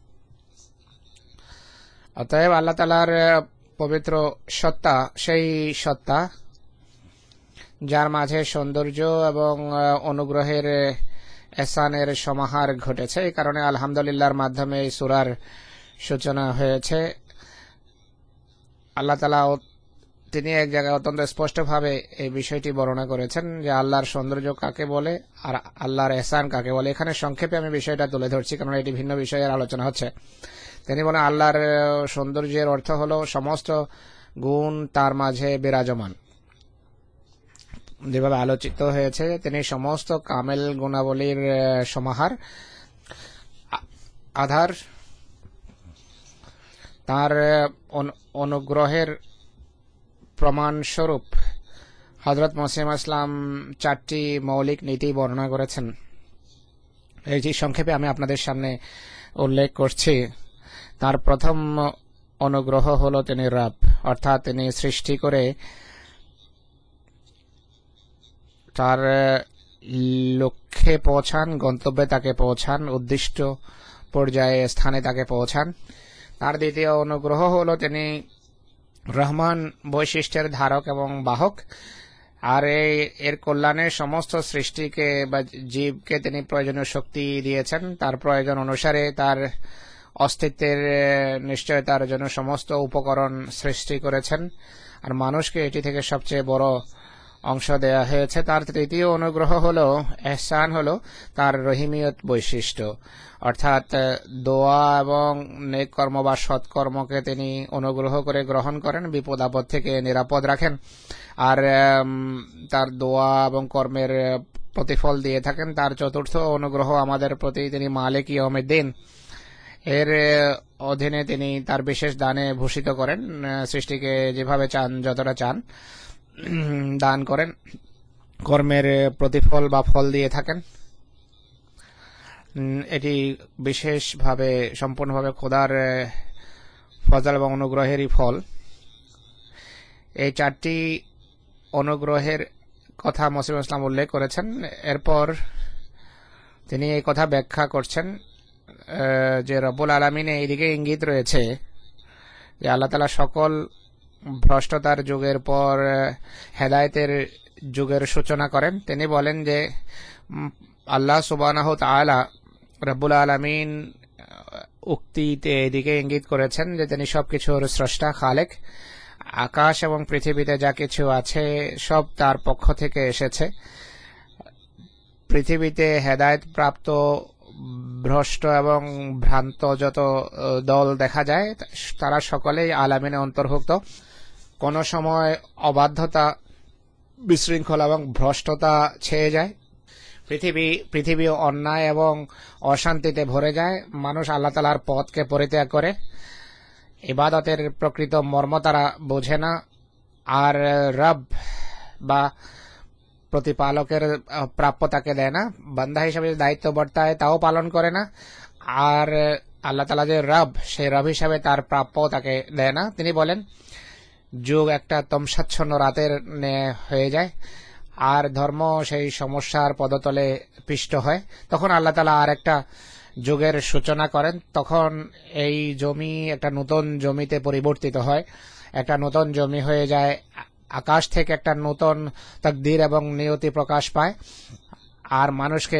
অতএব আল্লাহ তাআলার পবিত্র সত্তা সেই সত্তা যার মাঝে সৌন্দর্য এবং অনুগ্রহের এহসানের সমাহার ঘটেছে। এই কারণে আলহামদুলিল্লাহর মাধ্যমে এই সূরার সূচনা হয়েছে। আল্লাহ তাআলা তিনি এক জায়গায় অত্যন্ত স্পষ্টভাবে এই বিষয়টি বর্ণনা করেছেন যে আল্লাহর সৌন্দর্য কাকে বলে আর আল্লাহর এহসান কাকে বলে। এখানে সংক্ষেপে আমি বিষয়টা তুলে ধরছি, কারণ এটি ভিন্ন বিষয়ের আলোচনা হচ্ছে। তিনি বলেন আল্লাহর সৌন্দর্যের অর্থ হলো সমস্ত গুণ তার মাঝে বিরাজমান। যেভাবে আলোচিত হয়েছে, তিনি সমস্ত কামেল গুণাবলীর সমাহার, আধার, তার অনুগ্রহের প্রমাণস্বরূপ হযরত মসিহ ইসলাম চারটি মৌলিক নীতি বর্ণনা করেছেন। এই যে সংক্ষেপে আমি আপনাদের সামনে উল্লেখ করছি। তার প্রথম অনুগ্রহ হলো তিনি রব, অর্থাৎ তিনি সৃষ্টি করে তার লক্ষ্যে পৌঁছান, গন্তব্যে তাকে পৌঁছান, উদ্দিষ্ট পর্যায়ে স্থানে তাকে পৌঁছান। তার দ্বিতীয় অনুগ্রহ হলো তিনি রহমান বৈশিষ্ট্যের ধারক এবং বাহক, আর এই এর কল্যাণে সমস্ত সৃষ্টিকে বা জীবকে তিনি প্রয়োজনীয় শক্তি দিয়েছেন। তার প্রয়োজন অনুসারে তার অস্তিত্বের নিশ্চয়তার জন্য সমস্ত উপকরণ সৃষ্টি করেছেন, আর মানুষকে এটি থেকে সবচেয়ে বড় অংশ দেয়া হয়েছে। তার তৃতীয় অনুগ্রহ হলো এহসান, হলো তার রহিমিয়ত বৈশিষ্ট্য, অর্থাৎ দোয়া এবং নেক কর্ম বা সৎকর্মকে তিনি অনুগ্রহ করে গ্রহণ করেন, বিপদ আপদ থেকে নিরাপদ রাখেন, আর তার দোয়া এবং কর্মের প্রতিফল দিয়ে থাকেন। তার চতুর্থ অনুগ্রহ আমাদের প্রতি, তিনি মালিক ইয়াউমিদ্দিন, এর অধীনে তিনি তার বিশেষ দানে ভূষিত করেন, সৃষ্টিকে যেভাবে চান যতটা চান দান করেন, কর্মের প্রতিফল বা ফল দিয়ে থাকেন। এটি বিশেষভাবে সম্পূর্ণভাবে খোদার ফজল এবং অনুগ্রহেরই ফল। এই চারটি অনুগ্রহের কথা মসিহ ইসলাম উল্লেখ করেছেন। এরপর তিনি এই কথা ব্যাখ্যা করছেন যে রব্বুল আলামিনে এইদিকে ইঙ্গিত রয়েছে যে আল্লাহ তাআলা সকল ভ্রষ্টতার যুগের পর হেদায়েতের যুগের সূচনা করেন। তিনি বলেন যে আল্লাহ সুবহানাহু ওয়া তাআলা রব্বুল আলামিন উক্তিতে এদিকে ইঙ্গিত করেছেন যে তিনি সবকিছুর স্রষ্টা, খালেক। আকাশ এবং পৃথিবীতে যা কিছু আছে সব তার পক্ষ থেকে এসেছে। পৃথিবীতে হেদায়েত প্রাপ্ত ভ্রষ্ট এবং ভ্রান্ত যত দল দেখা যায় তারা সকলেই আলামিনে অন্তর্ভুক্ত। কোন সময় অবাধ্যতা, বিশৃঙ্খলা এবং ভ্রষ্টতা ছেয়ে যায়, পৃথিবী পৃথিবী অন্যায় এবং অশান্তিতে ভরে যায়, মানুষ আল্লাহ তাআলার পথকে পরিত্যাগ করে, ইবাদতের প্রকৃত মর্ম তারা বোঝে না, আর রব বা প্রতিপালকের প্রাপ্য তাকে দেয় না, বান্দা হিসাবে দায়িত্ব বর্তায় তাও পালন করে না, আর আল্লাহ তাআলা যে রব, সেই রব হিসাবে তার প্রাপ্য তাকে দেয় না। তিনি বলেন যুগ একটা তমসাচ্ছন্ন রাতের হয়ে যায়, আর ধর্ম সেই সমস্যার পদতলে পিষ্ট হয়। তখন আল্লাহ তাআলা আর একটা যুগের সূচনা করেন। তখন এই জমি একটা নতুন জমিতে পরিবর্তিত হয়, একটা নতুন জমি হয়ে যায়। আকাশ থেকে একটা নতুন তাকদীর এবং নিয়তি প্রকাশ পায়, আর মানুষকে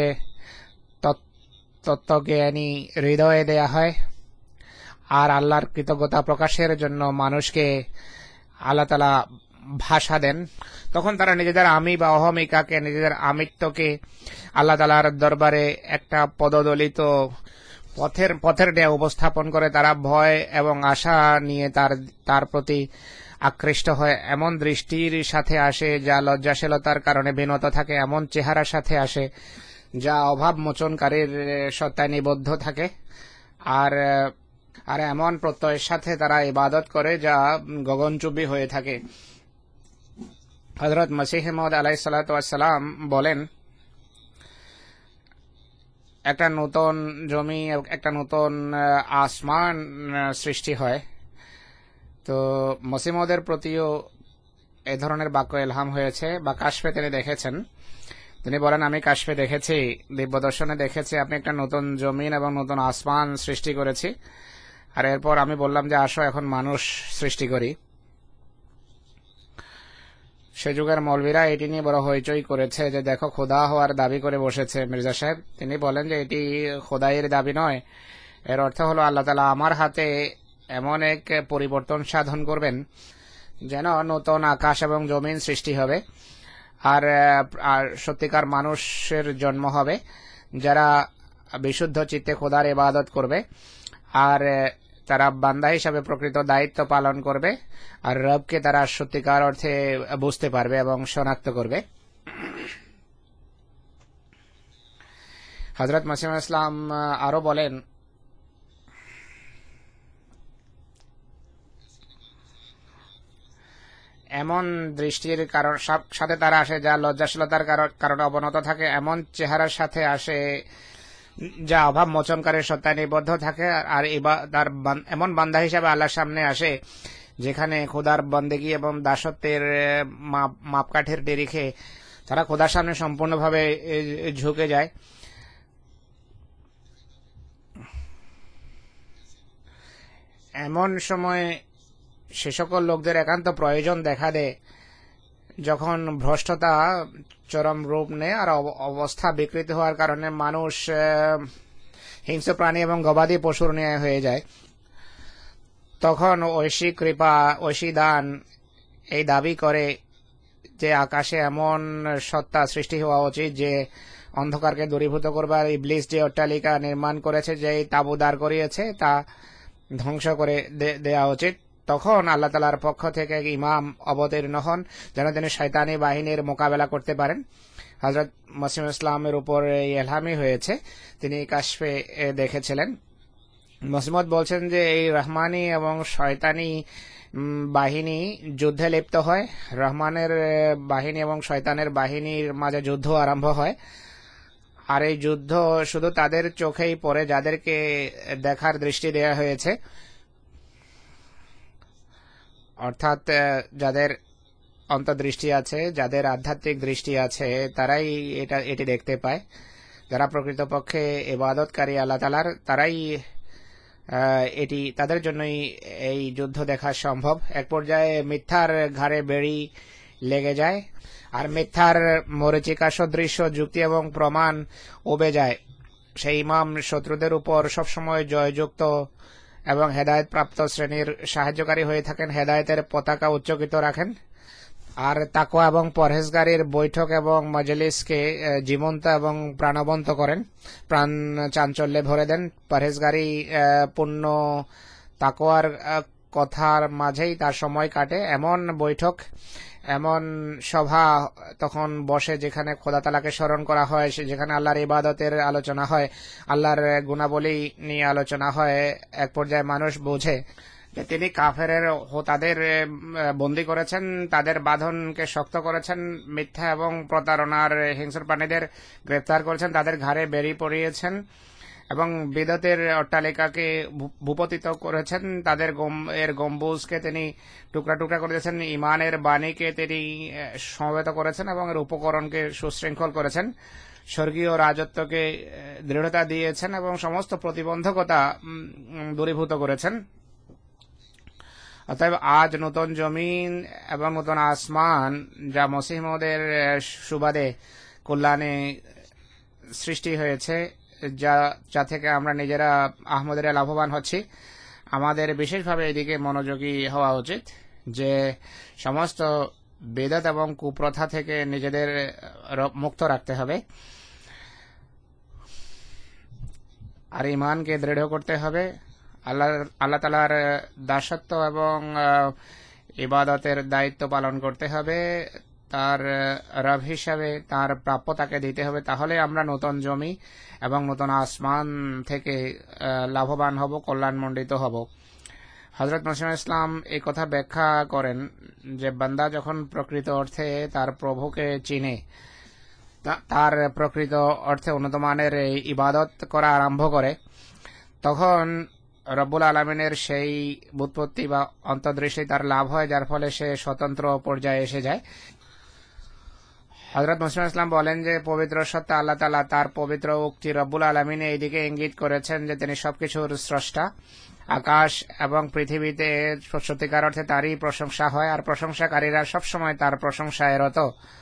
তত্ত্বজ্ঞানী হৃদয়ে দেয়া হয়, আর আল্লাহর কৃতজ্ঞতা প্রকাশের জন্য মানুষকে আল্লাহ তাআলা ভাষা দেন। তখন তারা নিজেদের আমি বা অহমিকাকে, নিজেদের আমিত্বকে আল্লাহ তাআলার দরবারে একটা পদদলিত পথের পথের ডে উপস্থাপন করে। তারা ভয় এবং আশা নিয়ে তার তার প্রতি আকৃষ্ট হয়, এমন দৃষ্টির সাথে আসে যা লজ্জাশীলতার কারণে বিনত থাকে, এমন চেহারার সাথে আসে যা অভাব মোচনকারীর সত্তায় নিবদ্ধ থাকে, আর আর এমন প্রত্যয়ের সাথে তারা ইবাদত করে যা গগনচুম্বী হয়ে থাকে। হযরত মসিহ মাউদ আলাইহিস সালাতু ওয়াস সালাম বলেন একটা নতুন জমি, একটা নতুন আসমান সৃষ্টি হয়। তো মসিহ মাউদের প্রতিও এই ধরনের বাক্য ইলহাম হয়েছে বা কাশফে তিনি দেখেছেন। তিনি বলেন আমি কাশফে দেখেছি, দিব্য দর্শনে দেখেছি আপনি একটা নতুন জমিন এবং নতুন আসমান সৃষ্টি করেছি। আর এরপর আমি বললাম যে আসো এখন মানুষ সৃষ্টি করি। সে যুগের মৌলবীরা এটি নিয়ে বড় হইচই করেছে যে দেখো খোদা হওয়ার দাবি করে বসেছে মির্জা সাহেব। তিনি বলেন যে এটি খোদাইয়ের দাবি নয়, এর অর্থ হলো আল্লাহ তাআলা আমার হাতে এমন এক পরিবর্তন সাধন করবেন যেন নতুন আকাশ এবং জমিন সৃষ্টি হবে, আর আর সত্যিকার মানুষের জন্ম হবে যারা বিশুদ্ধ চিত্তে খোদার ইবাদত করবে, আর তারা বান্দা হিসাবে প্রকৃত দায়িত্ব পালন করবে, আর রবকে তারা সত্যিকার অর্থে বুঝতে পারবে এবং শনাক্ত করবে। হযরত মসিহ ইসলাম আরো বলেন, এমন দৃষ্টির কারণ সাথে তারা আসে যা লজ্জাশীলতার কারণে অবনত থাকে, এমন চেহারার সাথে আসে যা অভাব মোচনকারীর সত্তায় নিবদ্ধ থাকে, আর তার এমন বান্দা হিসাবে আল্লাহর সামনে আসে যেখানে খোদার বন্দেগী এবং দাসত্বের মাপকাঠির নিরিখে তারা খোদার সামনে সম্পূর্ণভাবে ঝুঁকে যায়। এমন সময় সে সকল লোকদের একান্ত প্রয়োজন দেখা দেয় যখন ভ্রষ্টতা চরম রূপ নেয় আর অবস্থা বিকৃত হওয়ার কারণে মানুষ হিংস্র প্রাণী এবং গবাদি পশুর ন্যায় হয়ে যায়। তখন ঐশী কৃপা, ঐশী দান এই দাবি করে যে আকাশে এমন সত্তা সৃষ্টি হওয়া উচিত যে অন্ধকারকে দূরীভূত করবার ইবলিস যে অট্টালিকা নির্মাণ করেছে, যে তাঁবু দাঁড় করিয়েছে, তা ধ্বংস করে দেয়া উচিত। তখন আল্লাহ তাআলার পক্ষ থেকে এক ইমাম অবতীর্ণ হন যেন তিনি শয়তানি বাহিনীর মোকাবেলা করতে পারেন। হযরত মসিহ ইসলামের উপর এই ইলহামি হয়েছে, তিনি কাশফে দেখেছিলেন। মসিমত বলছেন যে এই রহমানি এবং শয়তানি বাহিনী যুদ্ধে লিপ্ত হয়, রহমানের বাহিনী এবং শয়তানের বাহিনীর মাঝে যুদ্ধ আরম্ভ হয়, আর এই যুদ্ধ শুধু তাদের চোখেই পড়ে যাদেরকে দেখার দৃষ্টি দেয়া হয়েছে, অর্থাৎ যাদের অন্তর্দৃষ্টি আছে, যাদের আধ্যাত্মিক দৃষ্টি আছে, তারাই এটা এটি দেখতে পায়। যারা প্রকৃতপক্ষে ইবাদতকারী আল্লাহ তাআলার, তারাই এটি তাদের জন্যই এই যুদ্ধ দেখা সম্ভব। এক পর্যায়ে মিথ্যার ঘাড়ে বেড়ি লেগে যায় আর মিথ্যার মরীচিকা সদৃশ যুক্তি এবং প্রমাণ উবে যায়। সেই ইমাম শত্রুদের উপর সবসময় জয়যুক্ত এবং হেদায়েত প্রাপ্ত শ্রেণীর সাহায্যকারী হয়ে থাকেন, হেদায়েতের পতাকা উচ্চকিত রাখেন, আর তাকওয়া এবং পরহেজগারির বৈঠক এবং মজলিসকে জীবন্ত এবং প্রাণবন্ত করেন, প্রাণ চাঞ্চল্যে ভরে দেন। পরহেজগারি পূর্ণ তাকওয়ার কথার মাঝেই তার সময় কাটে। এমন বৈঠক, এমন সভা তখন বসে যেখানে খোদা তাআলাকে স্মরণ করা হয়, যেখানে আল্লাহর ইবাদতের আলোচনা হয়, আল্লাহর গুণাবলী নিয়ে আলোচনা হয়। এক পর্যায়ে মানুষ বোঝে যে তিনি কাফেরের তাদের বন্দী করেছেন, তাদের বাঁধনকে শক্ত করেছেন, মিথ্যা এবং প্রতারণার হিংস্র প্রাণীদের গ্রেফতার করেছেন, তাদের ঘাড়ে বেড়ি পরিয়েছেন এবং বিদতের অট্টালিকাকে ভূপতিত করেছেন, তাদের এর গম্বুজকে তিনি টুকরা টুকরা করে দিয়েছেন, ইমানের বাণীকে তিনি সমবেত করেছেন এবং এর উপকরণকে সুশৃঙ্খল করেছেন, স্বর্গীয় রাজত্বকে দৃঢ়তা দিয়েছেন এবং সমস্ত প্রতিবন্ধকতা দূরীভূত করেছেন। অতএব আজ নতুন জমিন এবং নতুন আসমান যা মসিহ মওউদের সুবাদে কল্যাণে সৃষ্টি হয়েছে, যা যা থেকে আমরা নিজেরা আহমদের লাভবান হচ্ছি, আমাদের বিশেষভাবে এদিকে মনোযোগী হওয়া উচিত যে সমস্ত বেদাত এবং কুপ্রথা থেকে নিজেদের মুক্ত রাখতে হবে, আর ইমানকে দৃঢ় করতে হবে, আল্লাহ আল্লাহ তাআলার দাসত্ব এবং ইবাদতের দায়িত্ব পালন করতে হবে, তার রব হিসাবে তার প্রাপ্যতাকে দিতে হবে। তাহলে আমরা নতুন জমি এবং নতুন আসমান থেকে লাভবান হব, কল্যাণমণ্ডিত হব। হযরত মসিহ ইসলাম এই কথা ব্যাখ্যা করেন যে বান্দা যখন প্রকৃত অর্থে তার প্রভুকে চিনে, তার প্রকৃত অর্থে উন্নত মানের ইবাদত করা আরম্ভ করে, তখন রব্বুল আলামিনের সেই বুৎপত্তি বা অন্তর্দৃষ্টি তার লাভ হয়, যার ফলে সে স্বতন্ত্র পর্যায়ে এসে যায়। হযরত মসিহ ইসলাম বলেন যে পবিত্র সত্তা আল্লাহ তাআলা তার পবিত্র উক্তি রব্বুল আলামিন এইদিকে ইঙ্গিত করেছেন যে তিনি সবকিছুর স্রষ্টা, আকাশ এবং পৃথিবীতে সত্যিকার অর্থে তারই প্রশংসা হয়, আর প্রশংসাকারীরা সবসময় তার প্রশংসায় রত।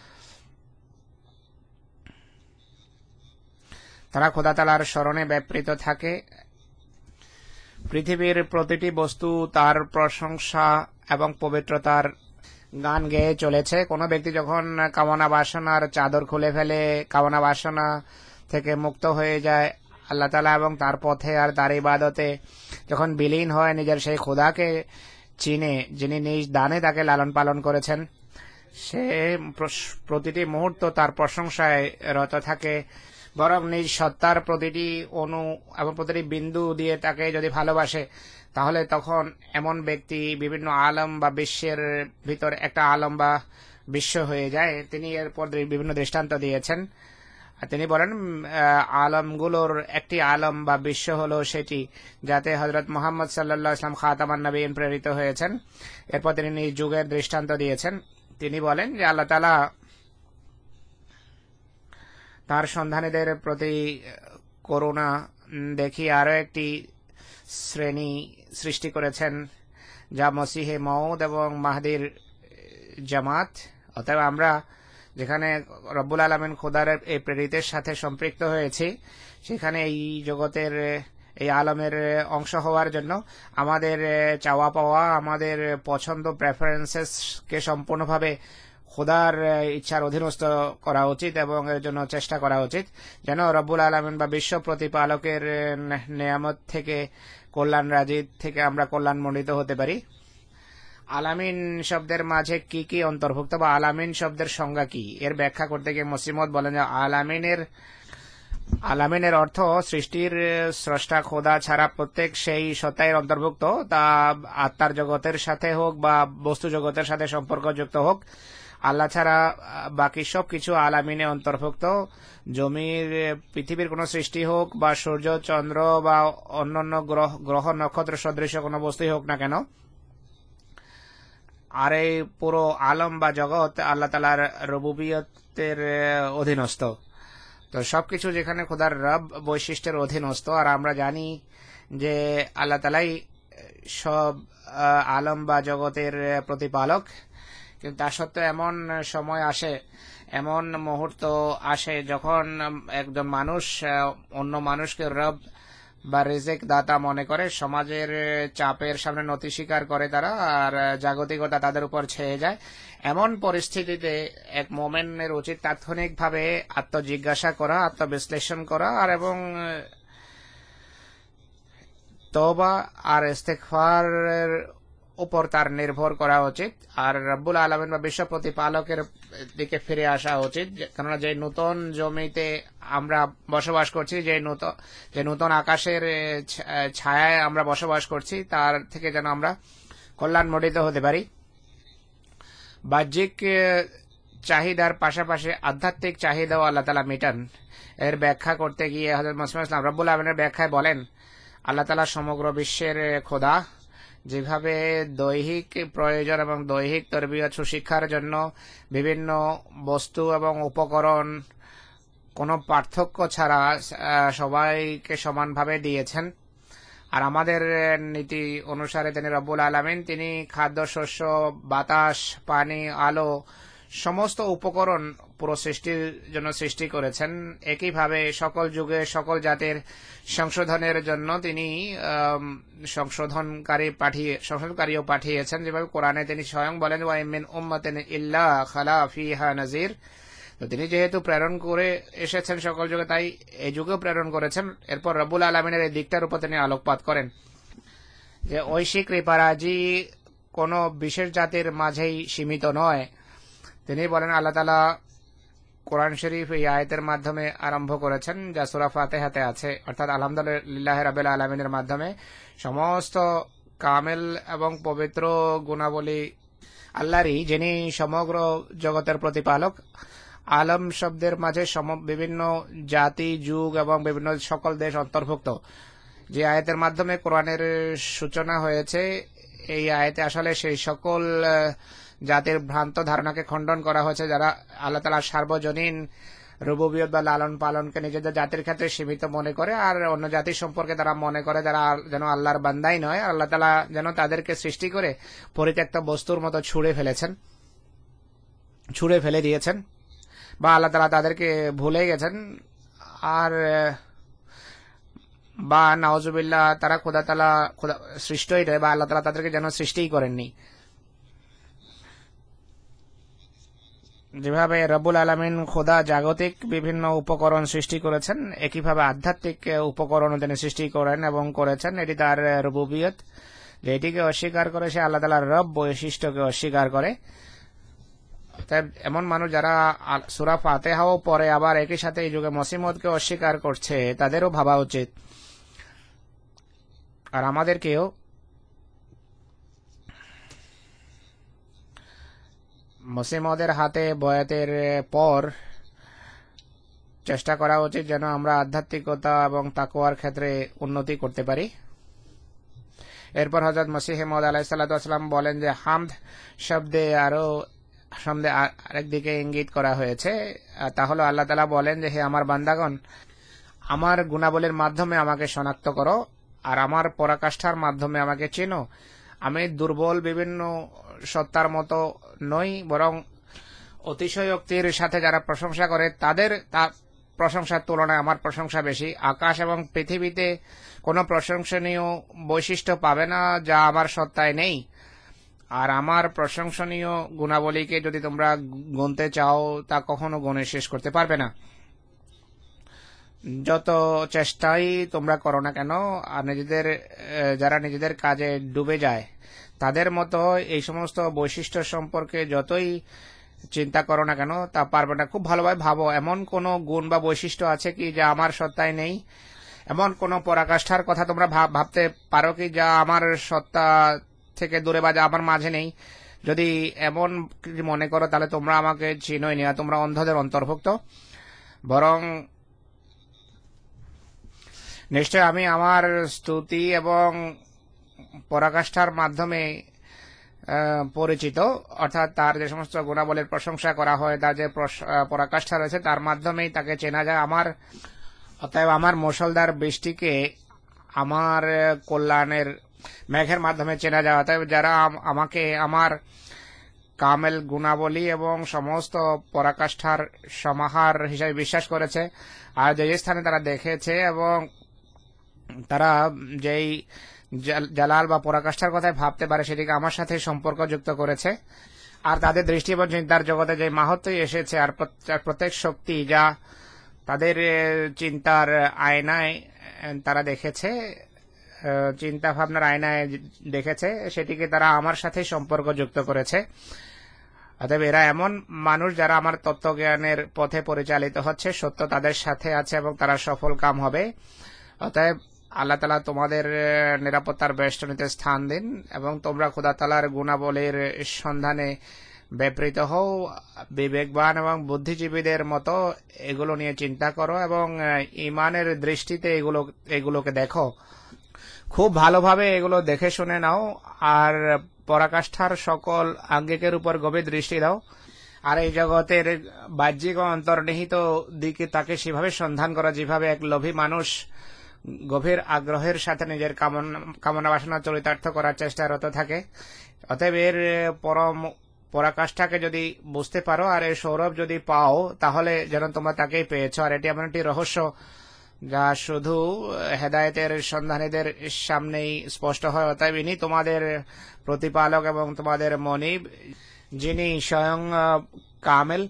তারা খোদা তাআলার স্মরণে ব্যাপৃত থাকে। পৃথিবীর প্রতিটি বস্তু তার প্রশংসা এবং পবিত্রতার গান গেয়ে চলেছে। কোনো ব্যক্তি যখন কামনা বাসনার চাদর খুলে ফেলে, কামনা বাসনা থেকে মুক্ত হয়ে যায়, আল্লাহ তাআলা এবং তার পথে আর তার ইবাদতে যখন বিলীন হয়, নিজের সেই খোদাকে চিনে যিনি নিজ দানে তাকে লালন পালন করেছেন, সে প্রতিটি মুহূর্ত তার প্রশংসায় রত থাকে। বরং নিজ সত্তার প্রতিটি অণু এবং প্রতিটি বিন্দু দিয়ে তাকে যদি ভালোবাসে, তাহলে তখন এমন ব্যক্তি বিভিন্ন আলম বা বিশ্বের ভিতর একটা আলম বা বিশ্ব হয়ে যায়। তিনি এরপর বিভিন্ন দৃষ্টান্ত দিয়েছেন। তিনি বলেন আলমগুলোর একটি আলম বা বিশ্ব হলো সেটি যাতে হযরত মুহাম্মদ সাল্লাল্লাহু আলাইহি ওয়াসাল্লাম খাতামান নবীয়িন প্রেরিত হয়েছেন। এরপর তিনি নিজ যুগের দৃষ্টান্ত দিয়েছেন। তিনি বলেন যে আল্লাহ তাআলা তার সন্ধানীদের প্রতি করুণা দেখি আরো একটি শ্রেণী সৃষ্টি করেছেন, যা মসিহে মউদ এবং মাহদির জামাত। অতএব আমরা যেখানে রব্বুল আলামিন খোদার এই প্রেরিতের সাথে সম্পৃক্ত হয়েছি, সেখানে এই জগতের এই আলমের অংশ হওয়ার জন্য আমাদের চাওয়া পাওয়া, আমাদের পছন্দ প্রেফারেন্সেসকে সম্পূর্ণভাবে খোদার ইচ্ছার অধীনস্থ করা উচিত এবং এর জন্য চেষ্টা করা উচিত, যেন রব্বুল আলামিন বা বিশ্ব প্রতিপালকের নেয়ামত থেকে, কল্যাণ রাজিদ থেকে আমরা কল্যাণমণ্ডিত হতে পারি। আলামিন শব্দের মাঝে কি কি অন্তর্ভুক্ত বা আলামিন শব্দের সংজ্ঞা কি, এর ব্যাখ্যা করতে গিয়ে মুসলিমত বলেন যে আলামিনের আলামিনের অর্থ সৃষ্টির স্রষ্টা খোদা ছাড়া প্রত্যেক সেই সত্তার অন্তর্ভুক্ত, তা আত্মার জগতের সাথে হোক বা বস্তু জগতের সাথে সম্পর্কযুক্ত হোক। আল্লাহ ছাড়া বাকি সব কিছু আলামিনে অন্তর্ভুক্ত। জমির পৃথিবীর কোনো সৃষ্টি হোক বা সূর্য চন্দ্র বা অন্যান্য গ্রহ গ্রহ নক্ষত্র সদৃশ কোনো বস্তুই হোক না কেন, আর এই পুরো আলম বা জগৎ আল্লাহ তাআলার রুবুবিয়তের অধীনস্থ। তো সবকিছু যেখানে খোদার রব বৈশিষ্ট্যের অধীনস্থ, আর আমরা জানি যে আল্লাহ তাআলাই সব আলম বা জগতের প্রতিপালক, কিন্তু তা সত্ত্বেও এমন সময় আসে, এমন মুহূর্ত আসে যখন একজন মানুষ অন্য মানুষকে রব বা রিজিক দাতা মনে করে, সমাজের চাপের সামনে নতি স্বীকার করে তারা, আর জাগতিকতা তাদের উপর ছেয়ে যায়। এমন পরিস্থিতিতে এক মোমেনের উচিত তাৎক্ষণিকভাবে আত্মজিজ্ঞাসা করা, আত্মবিশ্লেষণ করা, আর এবং তওবা আর ইস্তেগফারের উপর তার নির্ভর করা উচিত, আর রব্বুল আলামিন বা বিশ্ব প্রতিপালকের দিকে ফিরে আসা উচিত। কেননা যে নতুন জমিতে আমরা বসবাস করছি, যে নতুন যে নতুন আকাশের ছায়ায় আমরা বসবাস করছি, তার থেকে যেন আমরা কল্যাণমণ্ডিত হতে পারি। বাহ্যিক চাহিদার পাশাপাশি আধ্যাত্মিক চাহিদাও আল্লাহ তাআলা মেটান। এর ব্যাখ্যা করতে গিয়ে হযরত মুহাম্মদ সাল্লাল্লাহু আলাইহি ওয়াসাল্লাম রব্বুল আলামিনের ব্যাখ্যায় বলেন, আল্লাহ তাআলা সমগ্র বিশ্বের খোদা। যেভাবে দৈহিক প্রয়োজন এবং দৈহিক তরবিয়ত সুশিক্ষার জন্য বিভিন্ন বস্তু এবং উপকরণ কোনো পার্থক্য ছাড়া সবাইকে সমানভাবে দিয়েছেন, আর আমাদের নীতি অনুসারে তিনি রব্বুল আলামিন তিনি খাদ্য, শস্য, বাতাস, পানি, আলো সমস্ত উপকরণ পুরো সৃষ্টির জন্য সৃষ্টি করেছেন। একইভাবে সকল যুগে সকল জাতির সংশোধনের জন্য তিনি সংশোধনকারী পাঠিয়ে সংশোধনকারীও পাঠিয়েছেন। যেভাবে কোরআনে তিনি স্বয়ং বলেন, ওয়া মিন উম্মাতিন ইল্লা খালা ফিহা নাযির। তো তিনি যেহেতু প্রেরণ করে এসেছেন সকল যুগে, তাই এই যুগেও প্রেরণ করেছেন। এরপর রব্বুল আলামিনের এই দিকটার উপর তিনি আলোকপাত করেন যে ঐশিক কৃপারাজি কোনো বিশেষ জাতির মাঝেই সীমিত নয়। তিনি বলেন, আল্লাহ তাআলা কোরআন শরীফ এই আয়াতের মাধ্যমে আরম্ভ করেছেন, যা সূরা ফাতিহাতে আছে, অর্থাৎ আলহামদুলিল্লাহি রাব্বিল আলামিনের মাধ্যমে সমস্ত কামেল এবং পবিত্র গুণাবলী আল্লাহরই, যিনি সমগ্র জগতের প্রতিপালক। আলম শব্দের মাঝে বিভিন্ন জাতি, যুগ এবং বিভিন্ন সকল দেশ অন্তর্ভুক্ত। যে আয়াতের মাধ্যমে কোরআনের সূচনা হয়েছে, এই আয়াতে আসলে সেই সকল জাতির ভ্রান্ত ধারণাকে খণ্ডন করা হয়েছে যারা আল্লাহ তাআলা সার্বজনীন রুবুবিয়ত বা লালন পালনকে নিজেদের জাতির ক্ষেত্রে সীমিত মনে করে, আর অন্য জাতি সম্পর্কে তারা মনে করে যারা যেন আল্লাহর বান্দাই নয়, আল্লাহ তাআলা যেন তাদেরকে সৃষ্টি করে পরিত্যক্ত বস্তুর মতো ছুঁড়ে ফেলেছেন, ছুঁড়ে ফেলে দিয়েছেন, বা আল্লাহ তাআলা তাদেরকে ভুলে গেছেন, আর বা নাউজুবিল্লাহ তারা খোদা তাআলা খোদা সৃষ্টই নয়, বা আল্লাহ তাআলা তাদেরকে যেন সৃষ্টিই করেননি। যেভাবে রব্বুল আলামিন খোদা জাগতিক বিভিন্ন উপকরণ সৃষ্টি করেছেন, একইভাবে আধ্যাত্মিক উপকরণ তিনি সৃষ্টি করেন এবং করেছেন। এটি তার রুবুবিয়ত। যেটিকে অস্বীকার করে সে আল্লাহ তাআলার রব বৈশিষ্ট্যকে অস্বীকার করে। তাই এমন মানুষ যারা সূরা ফাতিহাও পড়ে আবার একই সাথে এই যুগে মসিমতকে অস্বীকার করছে, তাদেরও ভাবা উচিত। আর আমাদেরকেও মুসলিমদের হাতে বয়াতের পর চেষ্টা করা উচিত যেন আমরা আধ্যাত্মিকতা এবং তাকওয়ার ক্ষেত্রে উন্নতি করতে পারি। এরপর হযরত মসিহ মাউদ আলাইহিস সালাতু ওয়াস সালাম বলেন যে হামদ শব্দে আরো শব্দে আরেক দিকে ইঙ্গিত করা হয়েছে, তা হলো আল্লাহ তাআলা বলেন যে হে আমার বান্দাগণ, আমার গুণাবলীর মাধ্যমে আমাকে শনাক্ত করো আর আমার পরাকাষ্ঠার মাধ্যমে আমাকে চেনো। আমি দুর্বল বিভিন্ন সত্তার মতো নই, বরং অতিশয়োক্তির সাথে যারা প্রশংসা করে তাদের তা প্রশংসার তুলনায় আমার প্রশংসা বেশি। আকাশ এবং পৃথিবীতে কোনো প্রশংসনীয় বৈশিষ্ট্য পাবে না যা আমার সত্তায় নেই। আর আমার প্রশংসনীয় গুণাবলীকে যদি তোমরা গুনতে চাও তা কখনো গুণে শেষ করতে পারবে না। যত চেষ্টাই তোমরা করো না কেন, আর নিজেদের যারা নিজেদের কাজে ডুবে যায় তাদের মতো এই সমস্ত বৈশিষ্ট্য সম্পর্কে যতই চিন্তা করো না কেন তা পারবে না। খুব ভালোভাবে ভাবো, এমন কোন গুণ বা বৈশিষ্ট্য আছে কি যা আমার সত্তায় নেই? এমন কোন পরাকাষ্ঠার কথা তোমরা ভাবতে পারো কি যা আমার সত্তা থেকে দূরে বা যা আমার মাঝে নেই? যদি এমন মনে করো তাহলে তোমরা আমাকে চিনোই না, তোমরা অন্ধদের অন্তর্ভুক্ত। বরং নিশ্চয় আমি আমার স্তুতি এবং পরাকাষ্ঠার মাধ্যমে পরিচিত, অর্থাৎ তার যে সমস্ত গুণাবলীর প্রশংসা করা হয়, তার যে পরাকাষ্ঠা রয়েছে তার মাধ্যমেই তাকে চেনা যায় আমার। অতএব আমার মুষলধার বৃষ্টিকে আমার কল্যাণের মেঘের মাধ্যমে চেনা যায়। অতএব যারা আমাকে আমার কামেল গুণাবলী এবং সমস্ত পরাকাষ্ঠার সমাহার হিসাবে বিশ্বাস করেছে, আর যে স্থানে তারা দেখেছে এবং তারা যেই জালাল বা পরাকাষ্ঠার কথায় ভাবতে পারে সেটিকে আমার সাথে সম্পর্ক যুক্ত করেছে, আর তাদের দৃষ্টি এবং চিন্তার জগতে যে মাহাত্ম্যই এসেছে আর প্রত্যেক শক্তি যা তাদের চিন্তার আয়নায় তারা দেখেছে, চিন্তা ভাবনার আয়নায় দেখেছে, সেটিকে তারা আমার সাথে সম্পর্ক যুক্ত করেছে। অতএব এরা এমন মানুষ যারা আমার তত্ত্বজ্ঞানের পথে পরিচালিত হচ্ছে, সত্য তাদের সাথে আছে এবং তারা সফল কাম হবে। অতএব আল্লাহ তাআলা তোমাদের নিরাপত্তার বেষ্টনীতে স্থান দিন এবং তোমরা খোদা তাআলার গুণাবলীর সন্ধানে ব্যাপৃত হও, বিবেকবান এবং বুদ্ধিজীবীদের মতো এগুলো নিয়ে চিন্তা করো এবং ইমানের দৃষ্টিতে এগুলো এগুলোকে দেখো, খুব ভালোভাবে এগুলো দেখে শুনে নাও, আর পরাকাষ্ঠার সকল আঙ্গিকের উপর গভীর দৃষ্টি দাও, আর এই জগতের বাহ্যিক ও অন্তর্নিহিত দিকে তাকে সেভাবে সন্ধান করা যেভাবে এক লোভী মানুষ গভীর আগ্রহের সাথে নিজের কামনা বাসনা চরিতার্থ করার চেষ্টারত থাকে। অতএব এর পরম পরাকাষ্ঠাকে যদি বুঝতে পারো আর এর সৌরভ যদি পাও তাহলে যেন তোমরা তাকেই পেয়েছ। আর এটি এমন একটি রহস্য যা শুধু হেদায়েতের সন্ধানীদের সামনেই স্পষ্ট হয়। অতএব ইনি তোমাদের প্রতিপালক এবং তোমাদের মনিব, যিনি স্বয়ং কামেল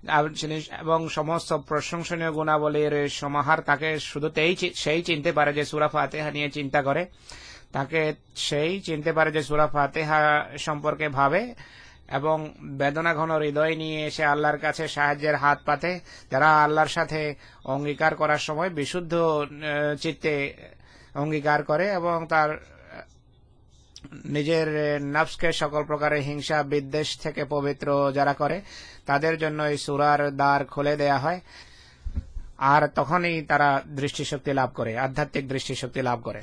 এবং সমস্ত প্রশংসনীয় গুণাবলীর সমাহার। তাকে শুধু সেই চিনতে পারে যে সূরা ফাতিহা নিয়ে চিন্তা করে, তাকে সেই চিনতে পারে যে সূরা ফাতিহা সম্পর্কে ভাবে এবং বেদনা ঘন হৃদয় নিয়ে এসে আল্লাহর কাছে সাহায্যের হাত পাতে। যারা আল্লাহর সাথে অঙ্গীকার করার সময় বিশুদ্ধ চিত্তে অঙ্গীকার করে এবং তার নিজের নফসকে সকল প্রকারের হিংসা বিদ্বেষ থেকে পবিত্র যারা করে, তাদের জন্য এই সূরার দ্বার খুলে দেয়া হয়, আর তখনই তারা দৃষ্টিশক্তি লাভ করে, আধ্যাত্মিক দৃষ্টিশক্তি লাভ করে।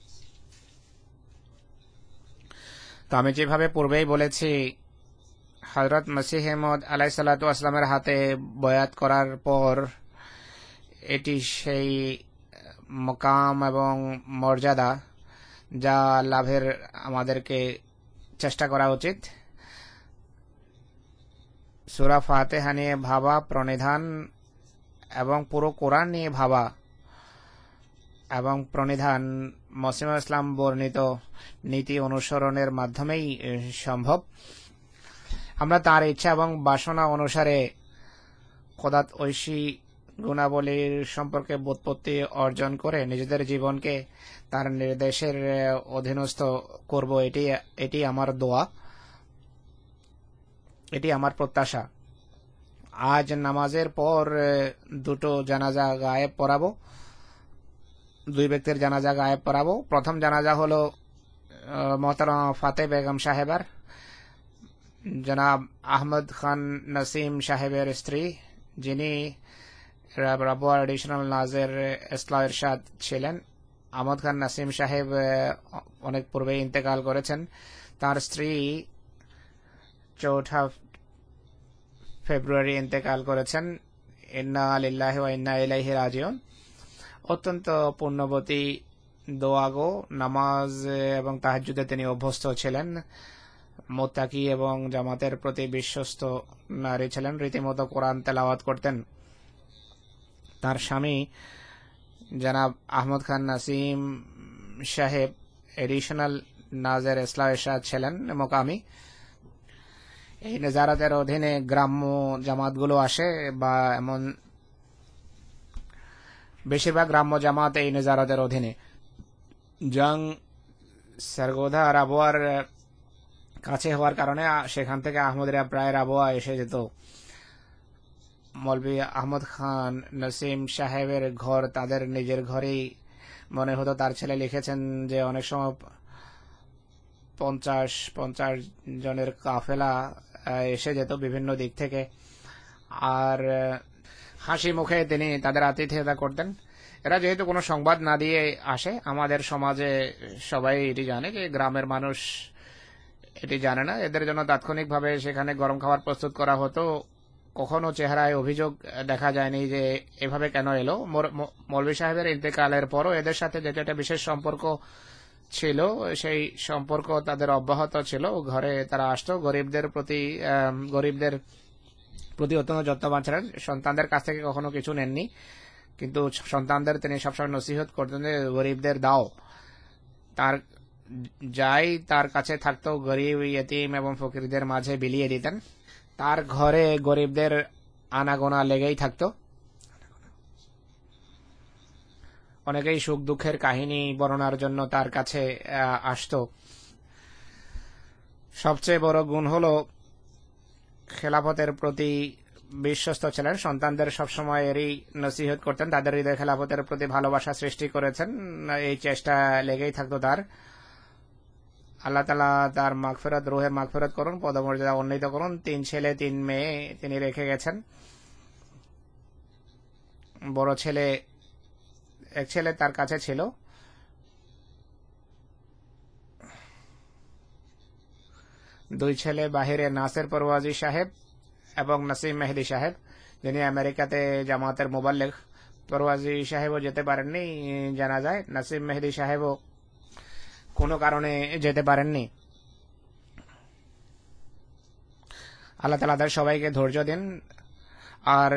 তো আমি যেভাবে পূর্বেই বলেছি, হযরত মসিহ মউদ আলাইহিস সালাতু ওয়াস সালামের হাতে বয়াত করার পর এটি সেই মকাম এবং মর্যাদা যা লাভের আমাদেরকে চেষ্টা করা উচিত। সূরা ফাতিহা নিয়ে ভাবা, প্রণিধান এবং পুরো কোরআন নিয়ে ভাবা এবং প্রণিধান মসিহ ইসলাম বর্ণিত নীতি অনুসরণের মাধ্যমেই সম্ভব। আমরা তার ইচ্ছা এবং বাসনা অনুসারে খোদাত ঐশী গুণাবলীর সম্পর্কে বোধপত্তি অর্জন করে নিজেদের জীবনকে তার নির্দেশের অধীনস্থ করব, এটি এটি আমার দোয়া, এটি আমার প্রত্যাশা। আজ নামাজের পর দুটো জানাজা গায়েব পড়াবো, দুই ব্যক্তির জানাজা গায়েব পড়াবো। প্রথম জানাজা হলো মোহতারামা ফাতে বেগম সাহেবার, জনাব আহমদ খান নসিম সাহেবের স্ত্রী, যিনি রাবুয়া এডিশনাল নাজের ইসলাহ ইরশাদ ছিলেন। আহমদ খান নসিম সাহেব অনেক পূর্বে ইন্তেকাল করেছেন। তার স্ত্রী চৌঠা ফেব্রুয়ারি ইন্তেকাল করেছেন। ইন্না লিল্লাহি ওয়া ইন্না ইলাইহি রাজিউন। অত্যন্ত পুণ্যবতী, দোয়াগো, নামাজ এবং তাহাজ্জুদে তিনি অভ্যস্ত ছিলেন, মুত্তাকি এবং জামাতের প্রতি বিশ্বস্ত নারী ছিলেন, রীতিমতো কোরআন তেলাওয়াত করতেন। তার স্বামী জনাব আহমদ খান নাসিম সাহেব এডিশনাল নাজের ইসলাহ ইরশাদ ছিলেন মোকামি। এই নেজারাতের অধীনে গ্রাম্য জামাতগুলো আসে, বা এমন বেশিরভাগ গ্রাম্য জামাত এই নেজারাতের অধীনে। জং সারগোধা রাবোয়ার কাছে হওয়ার কারণে সেখান থেকে আহমদিয়া প্রায় রাবোয়া এসে যেত। মৌলভী আহমদ খান নসিম সাহেবের ঘর তাদের নিজের ঘরেই মনে হতো। তার ছেলে লিখেছেন যে অনেক সময় পঞ্চাশ পঞ্চাশ জনের কাফেলা এসে যেত বিভিন্ন দিক থেকে, আর হাসি মুখে তিনি তাদের আতিথেয়তা করতেন। এরা যেহেতু কোনো সংবাদ না দিয়ে আসে, আমাদের সমাজে সবাই এটি জানে যে গ্রামের মানুষ এটি জানে না, এদের জন্য তাৎক্ষণিকভাবে সেখানে গরম খাবার প্রস্তুত করা হতো। কখনো চেহারায় অভিযোগ দেখা যায়নি যে এভাবে কেন এলো। মৌলভী সাহেবের ইন্তেকালের পরও এদের সাথে যেটা একটা বিশেষ সম্পর্ক ছিল, সেই সম্পর্ক তাদের অব্যাহত ছিল। ঘরে তারা আসতো, গরিবদের প্রতি গরিবদের প্রতি অত্যন্ত যত্নবান ছিলেন। সন্তানদের কাছ থেকে কখনো কিছু নেননি, কিন্তু সন্তানদের তিনি সবসময় নসিহত করতেন যে গরিবদের দাও। তার যাই তার কাছে থাকতো গরিব, ইয়েতিম এবং ফকিরদের মাঝে বিলিয়ে দিতেন। তার ঘরে গরিবদের আনাগোনা লেগেই থাকতো। অনেকেই সুখ দুঃখের কাহিনী বর্ণনার জন্য তার কাছে আসতো। সবচেয়ে বড় গুণ হলো খেলাফতের প্রতি বিশ্বস্ত ছিলেন। সন্তানদের সবসময় এরই নসিহত করতেন, তাদের হৃদয় খেলাফতের প্রতি ভালোবাসা সৃষ্টি করেছেন, এই চেষ্টা লেগেই থাকতো তার। আল্লাহ তাআলা তার মাগফিরাত, রুহের মাগফিরাত করুন, পদমর্যাদা উন্নীত করুন। তিন ছেলে তিন মেয়ে তিনি রেখে গেছেন। বড় ছেলে, এক ছেলে তার কাছে ছিল, দুই ছেলে বাহিরে, নাসির পরওয়াজি সাহেব এবং নাসিম মেহেদি সাহেব, যিনি আমেরিকাতে জামাতের মুবাল্লিগ। পরওয়াজি সাহেবও যেতে পারেননি জানা যায়, নাসিম মেহেদি সাহেবও কোনো কারণে যেতে পারেননি। আল্লাহ তাআলা তাদের সবাইকে ধৈর্য দিন। আর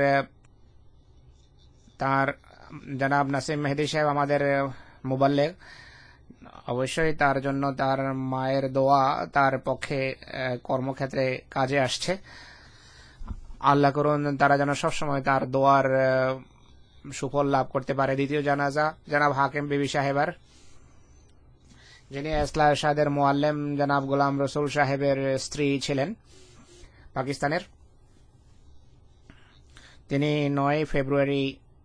তার জনাব নাসিম মেহেদি সাহেব আমাদের মুবাল্লিগ, অবশ্যই তার জন্য তার মায়ের দোয়া তার পক্ষে কর্মক্ষেত্রে কাজে আসছে। আল্লাহ করুন তারা যেন সবসময় তার দোয়ার সুফল লাভ করতে পারে। দ্বিতীয় জানাজা জনাব হাকিম বিবি সাহেবার, যিনি ইসলাহ ইরশাদের মুআল্লিম জনাব গোলাম রসুল সাহেবের স্ত্রী ছিলেন, পাকিস্তানের। তিনি নয় ফেব্রুয়ারি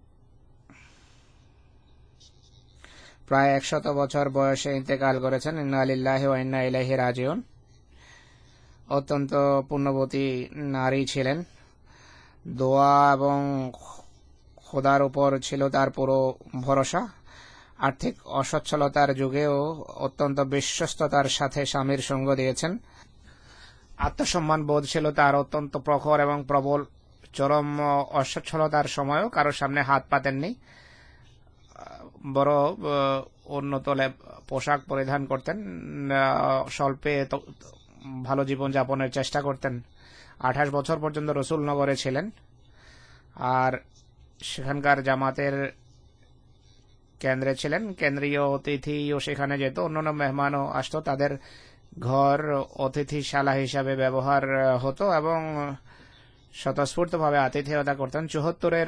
প্রায় একশত বছর বয়সে ইন্তেকাল করেছেন। ইন্না লিল্লাহি ওয়া ইন্না ইলাইহি রাজিউন। অত্যন্ত পুণ্যবতী নারী ছিলেন। দোয়া এবং খোদার উপর ছিল তার পুরো ভরসা। আর্থিক অসচ্ছলতার যুগেও অত্যন্ত বিশ্বস্ততার সাথে স্বামীর সঙ্গ দিয়েছেন। আত্মসম্মান বোধ ছিল তার অত্যন্ত প্রখর এবং প্রবল। চরম অসচ্ছলতার সময়ও কারোর সামনে হাত পাতেননি। বড় উন্নত পোশাক পরিধান করতেন, স্বল্পে ভালো জীবন যাপনের চেষ্টা করতেন। আঠাশ বছর পর্যন্ত রসুলনগরে ছিলেন আর সেখানকার জামাতের কেন্দ্রে ছিলেন। কেন্দ্রীয় অতিথিও সেখানে যেত, অন্যান্য মেহমানও আসতো, তাদের ঘর অতিথিশালা হিসাবে ব্যবহার হতো এবং স্বতঃস্ফূর্তভাবে আতিথেয়তা করতেন। চুয়াত্তরের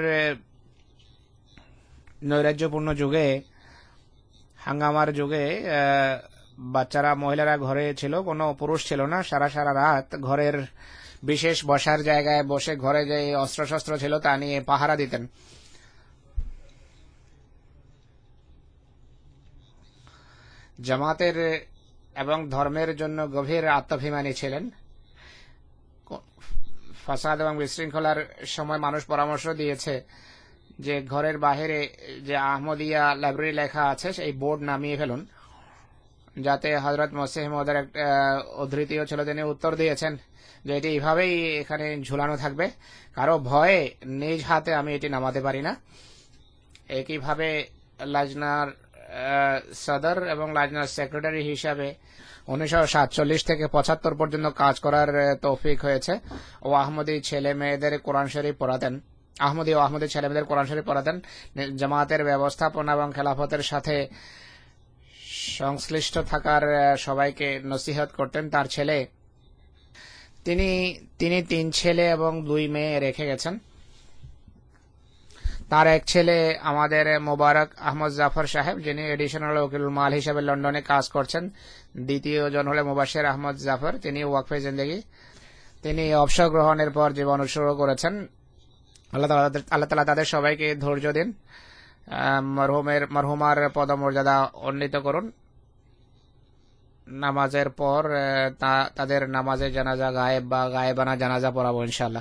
নৈরাজ্যপূর্ণ যুগে, হাঙ্গামার যুগে বাচ্চারা মহিলারা ঘরে ছিল, কোনো পুরুষ ছিল না। সারা সারা রাত ঘরের বিশেষ বসার জায়গায় বসে ঘরে যে অস্ত্রশস্ত্র ছিল তা নিয়ে পাহারা দিতেন। জামাতের এবং ধর্মের জন্য গভীর আত্মাভিমানী ছিলেন। ফাসাদ এবং বিশৃঙ্খলার সময় মানুষ পরামর্শ দিয়েছে যে ঘরের বাহিরে যে আহমদিয়া লাইব্রেরি লেখা আছে সেই বোর্ড নামিয়ে ফেলুন, যাতে হযরত মসিহ মওউদের একটা উদ্ধৃতিও ছিল, তিনি উত্তর দিয়েছেন যে এটি এইভাবেই এখানে ঝুলানো থাকবে, কারো ভয়ে নিজ হাতে আমি এটি নামাতে পারি না। একইভাবে লাজনার সদর এবং লাজনার সেক্রেটারি হিসাবে উনিশশো সাতচল্লিশ থেকে পঁচাত্তর পর্যন্ত কাজ করার তৌফিক হয়েছে। ও আহমদী ছেলে মেয়েদের কোরআন শরীফ পড়াতেন, আহমদী ও আহমদী ছেলে মেয়েদের কোরআন শরীফ পড়াতেন। জামাতের ব্যবস্থাপনা এবং খেলাফতের সাথে সংশ্লিষ্ট থাকার সবাইকে নসিহত করতেন। তার ছেলে তিনি তিনি তিন ছেলে এবং দুই মেয়ে রেখে গেছেন। তার এক ছেলে আমাদের মোবারক আহমদ জাফর সাহেব, যিনি এডিশনাল ওকিলুল মাল হিসেবে লন্ডনে কাজ করছেন। দ্বিতীয় জন হলে মুবাশশির আহমদ জাফর, তিনি ওয়াকফে জিন্দেগি, তিনি অবসর গ্রহণের পর জীবন উৎসর্গ করেছেন। আল্লাহ তাআলা আল্লাহ তাআলা তাদের সবাইকে ধৈর্য দিন, মরহুমের মরহুমার পদমর্যাদা উন্নীত করুন। নামাজের পর তাদের নামাজে জানাজা গায়েব বা গায়েবানা জানাজা পড়াবো ইনশাআল্লাহ।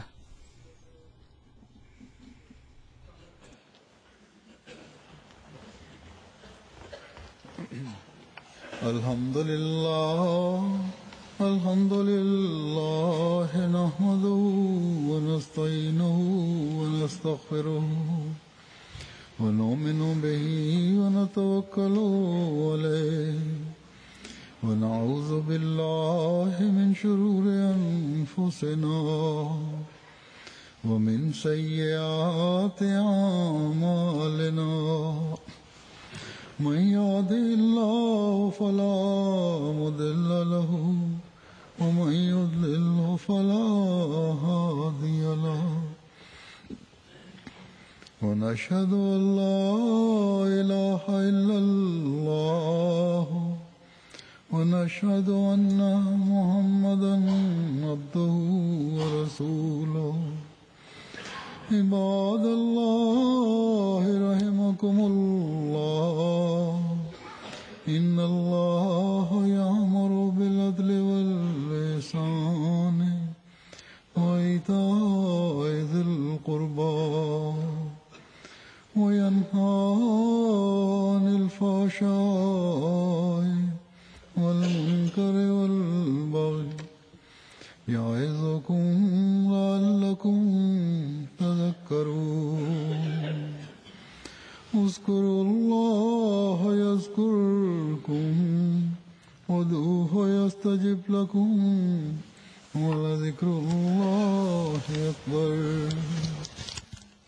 আলহামদুলিল্লাহ আলহামদুলিল্লাহ নাহমাদুহু ওয়া নাস্তাঈনুহু ওয়া নাস্তাগফিরুহু ওয়া নু'মিনু বিহি ওয়া নাতাওয়াক্কালু আলাইহি ওয়া নাউযু বিল্লাহি মিন শুরুরি আনফুসিনা ওয়া মিন সাইয়্যাতি আ'মালিনা। من يهده الله فلا مضل له ومن يضلله فلا هادي له ونشهد أن لا إله إلا الله ونشهد أن محمدا عبده ورسوله. عباد الله رحمكم الله إن الله يأمر بالعدل والإحسان وإيتاء ذي القربى وينهى عن الفحشاء والمنكر والبغي يعظكم لعلكم تذكرون. اذكروا الله يذكركم وادعوه يستجب لكم ولذكر الله أكبر.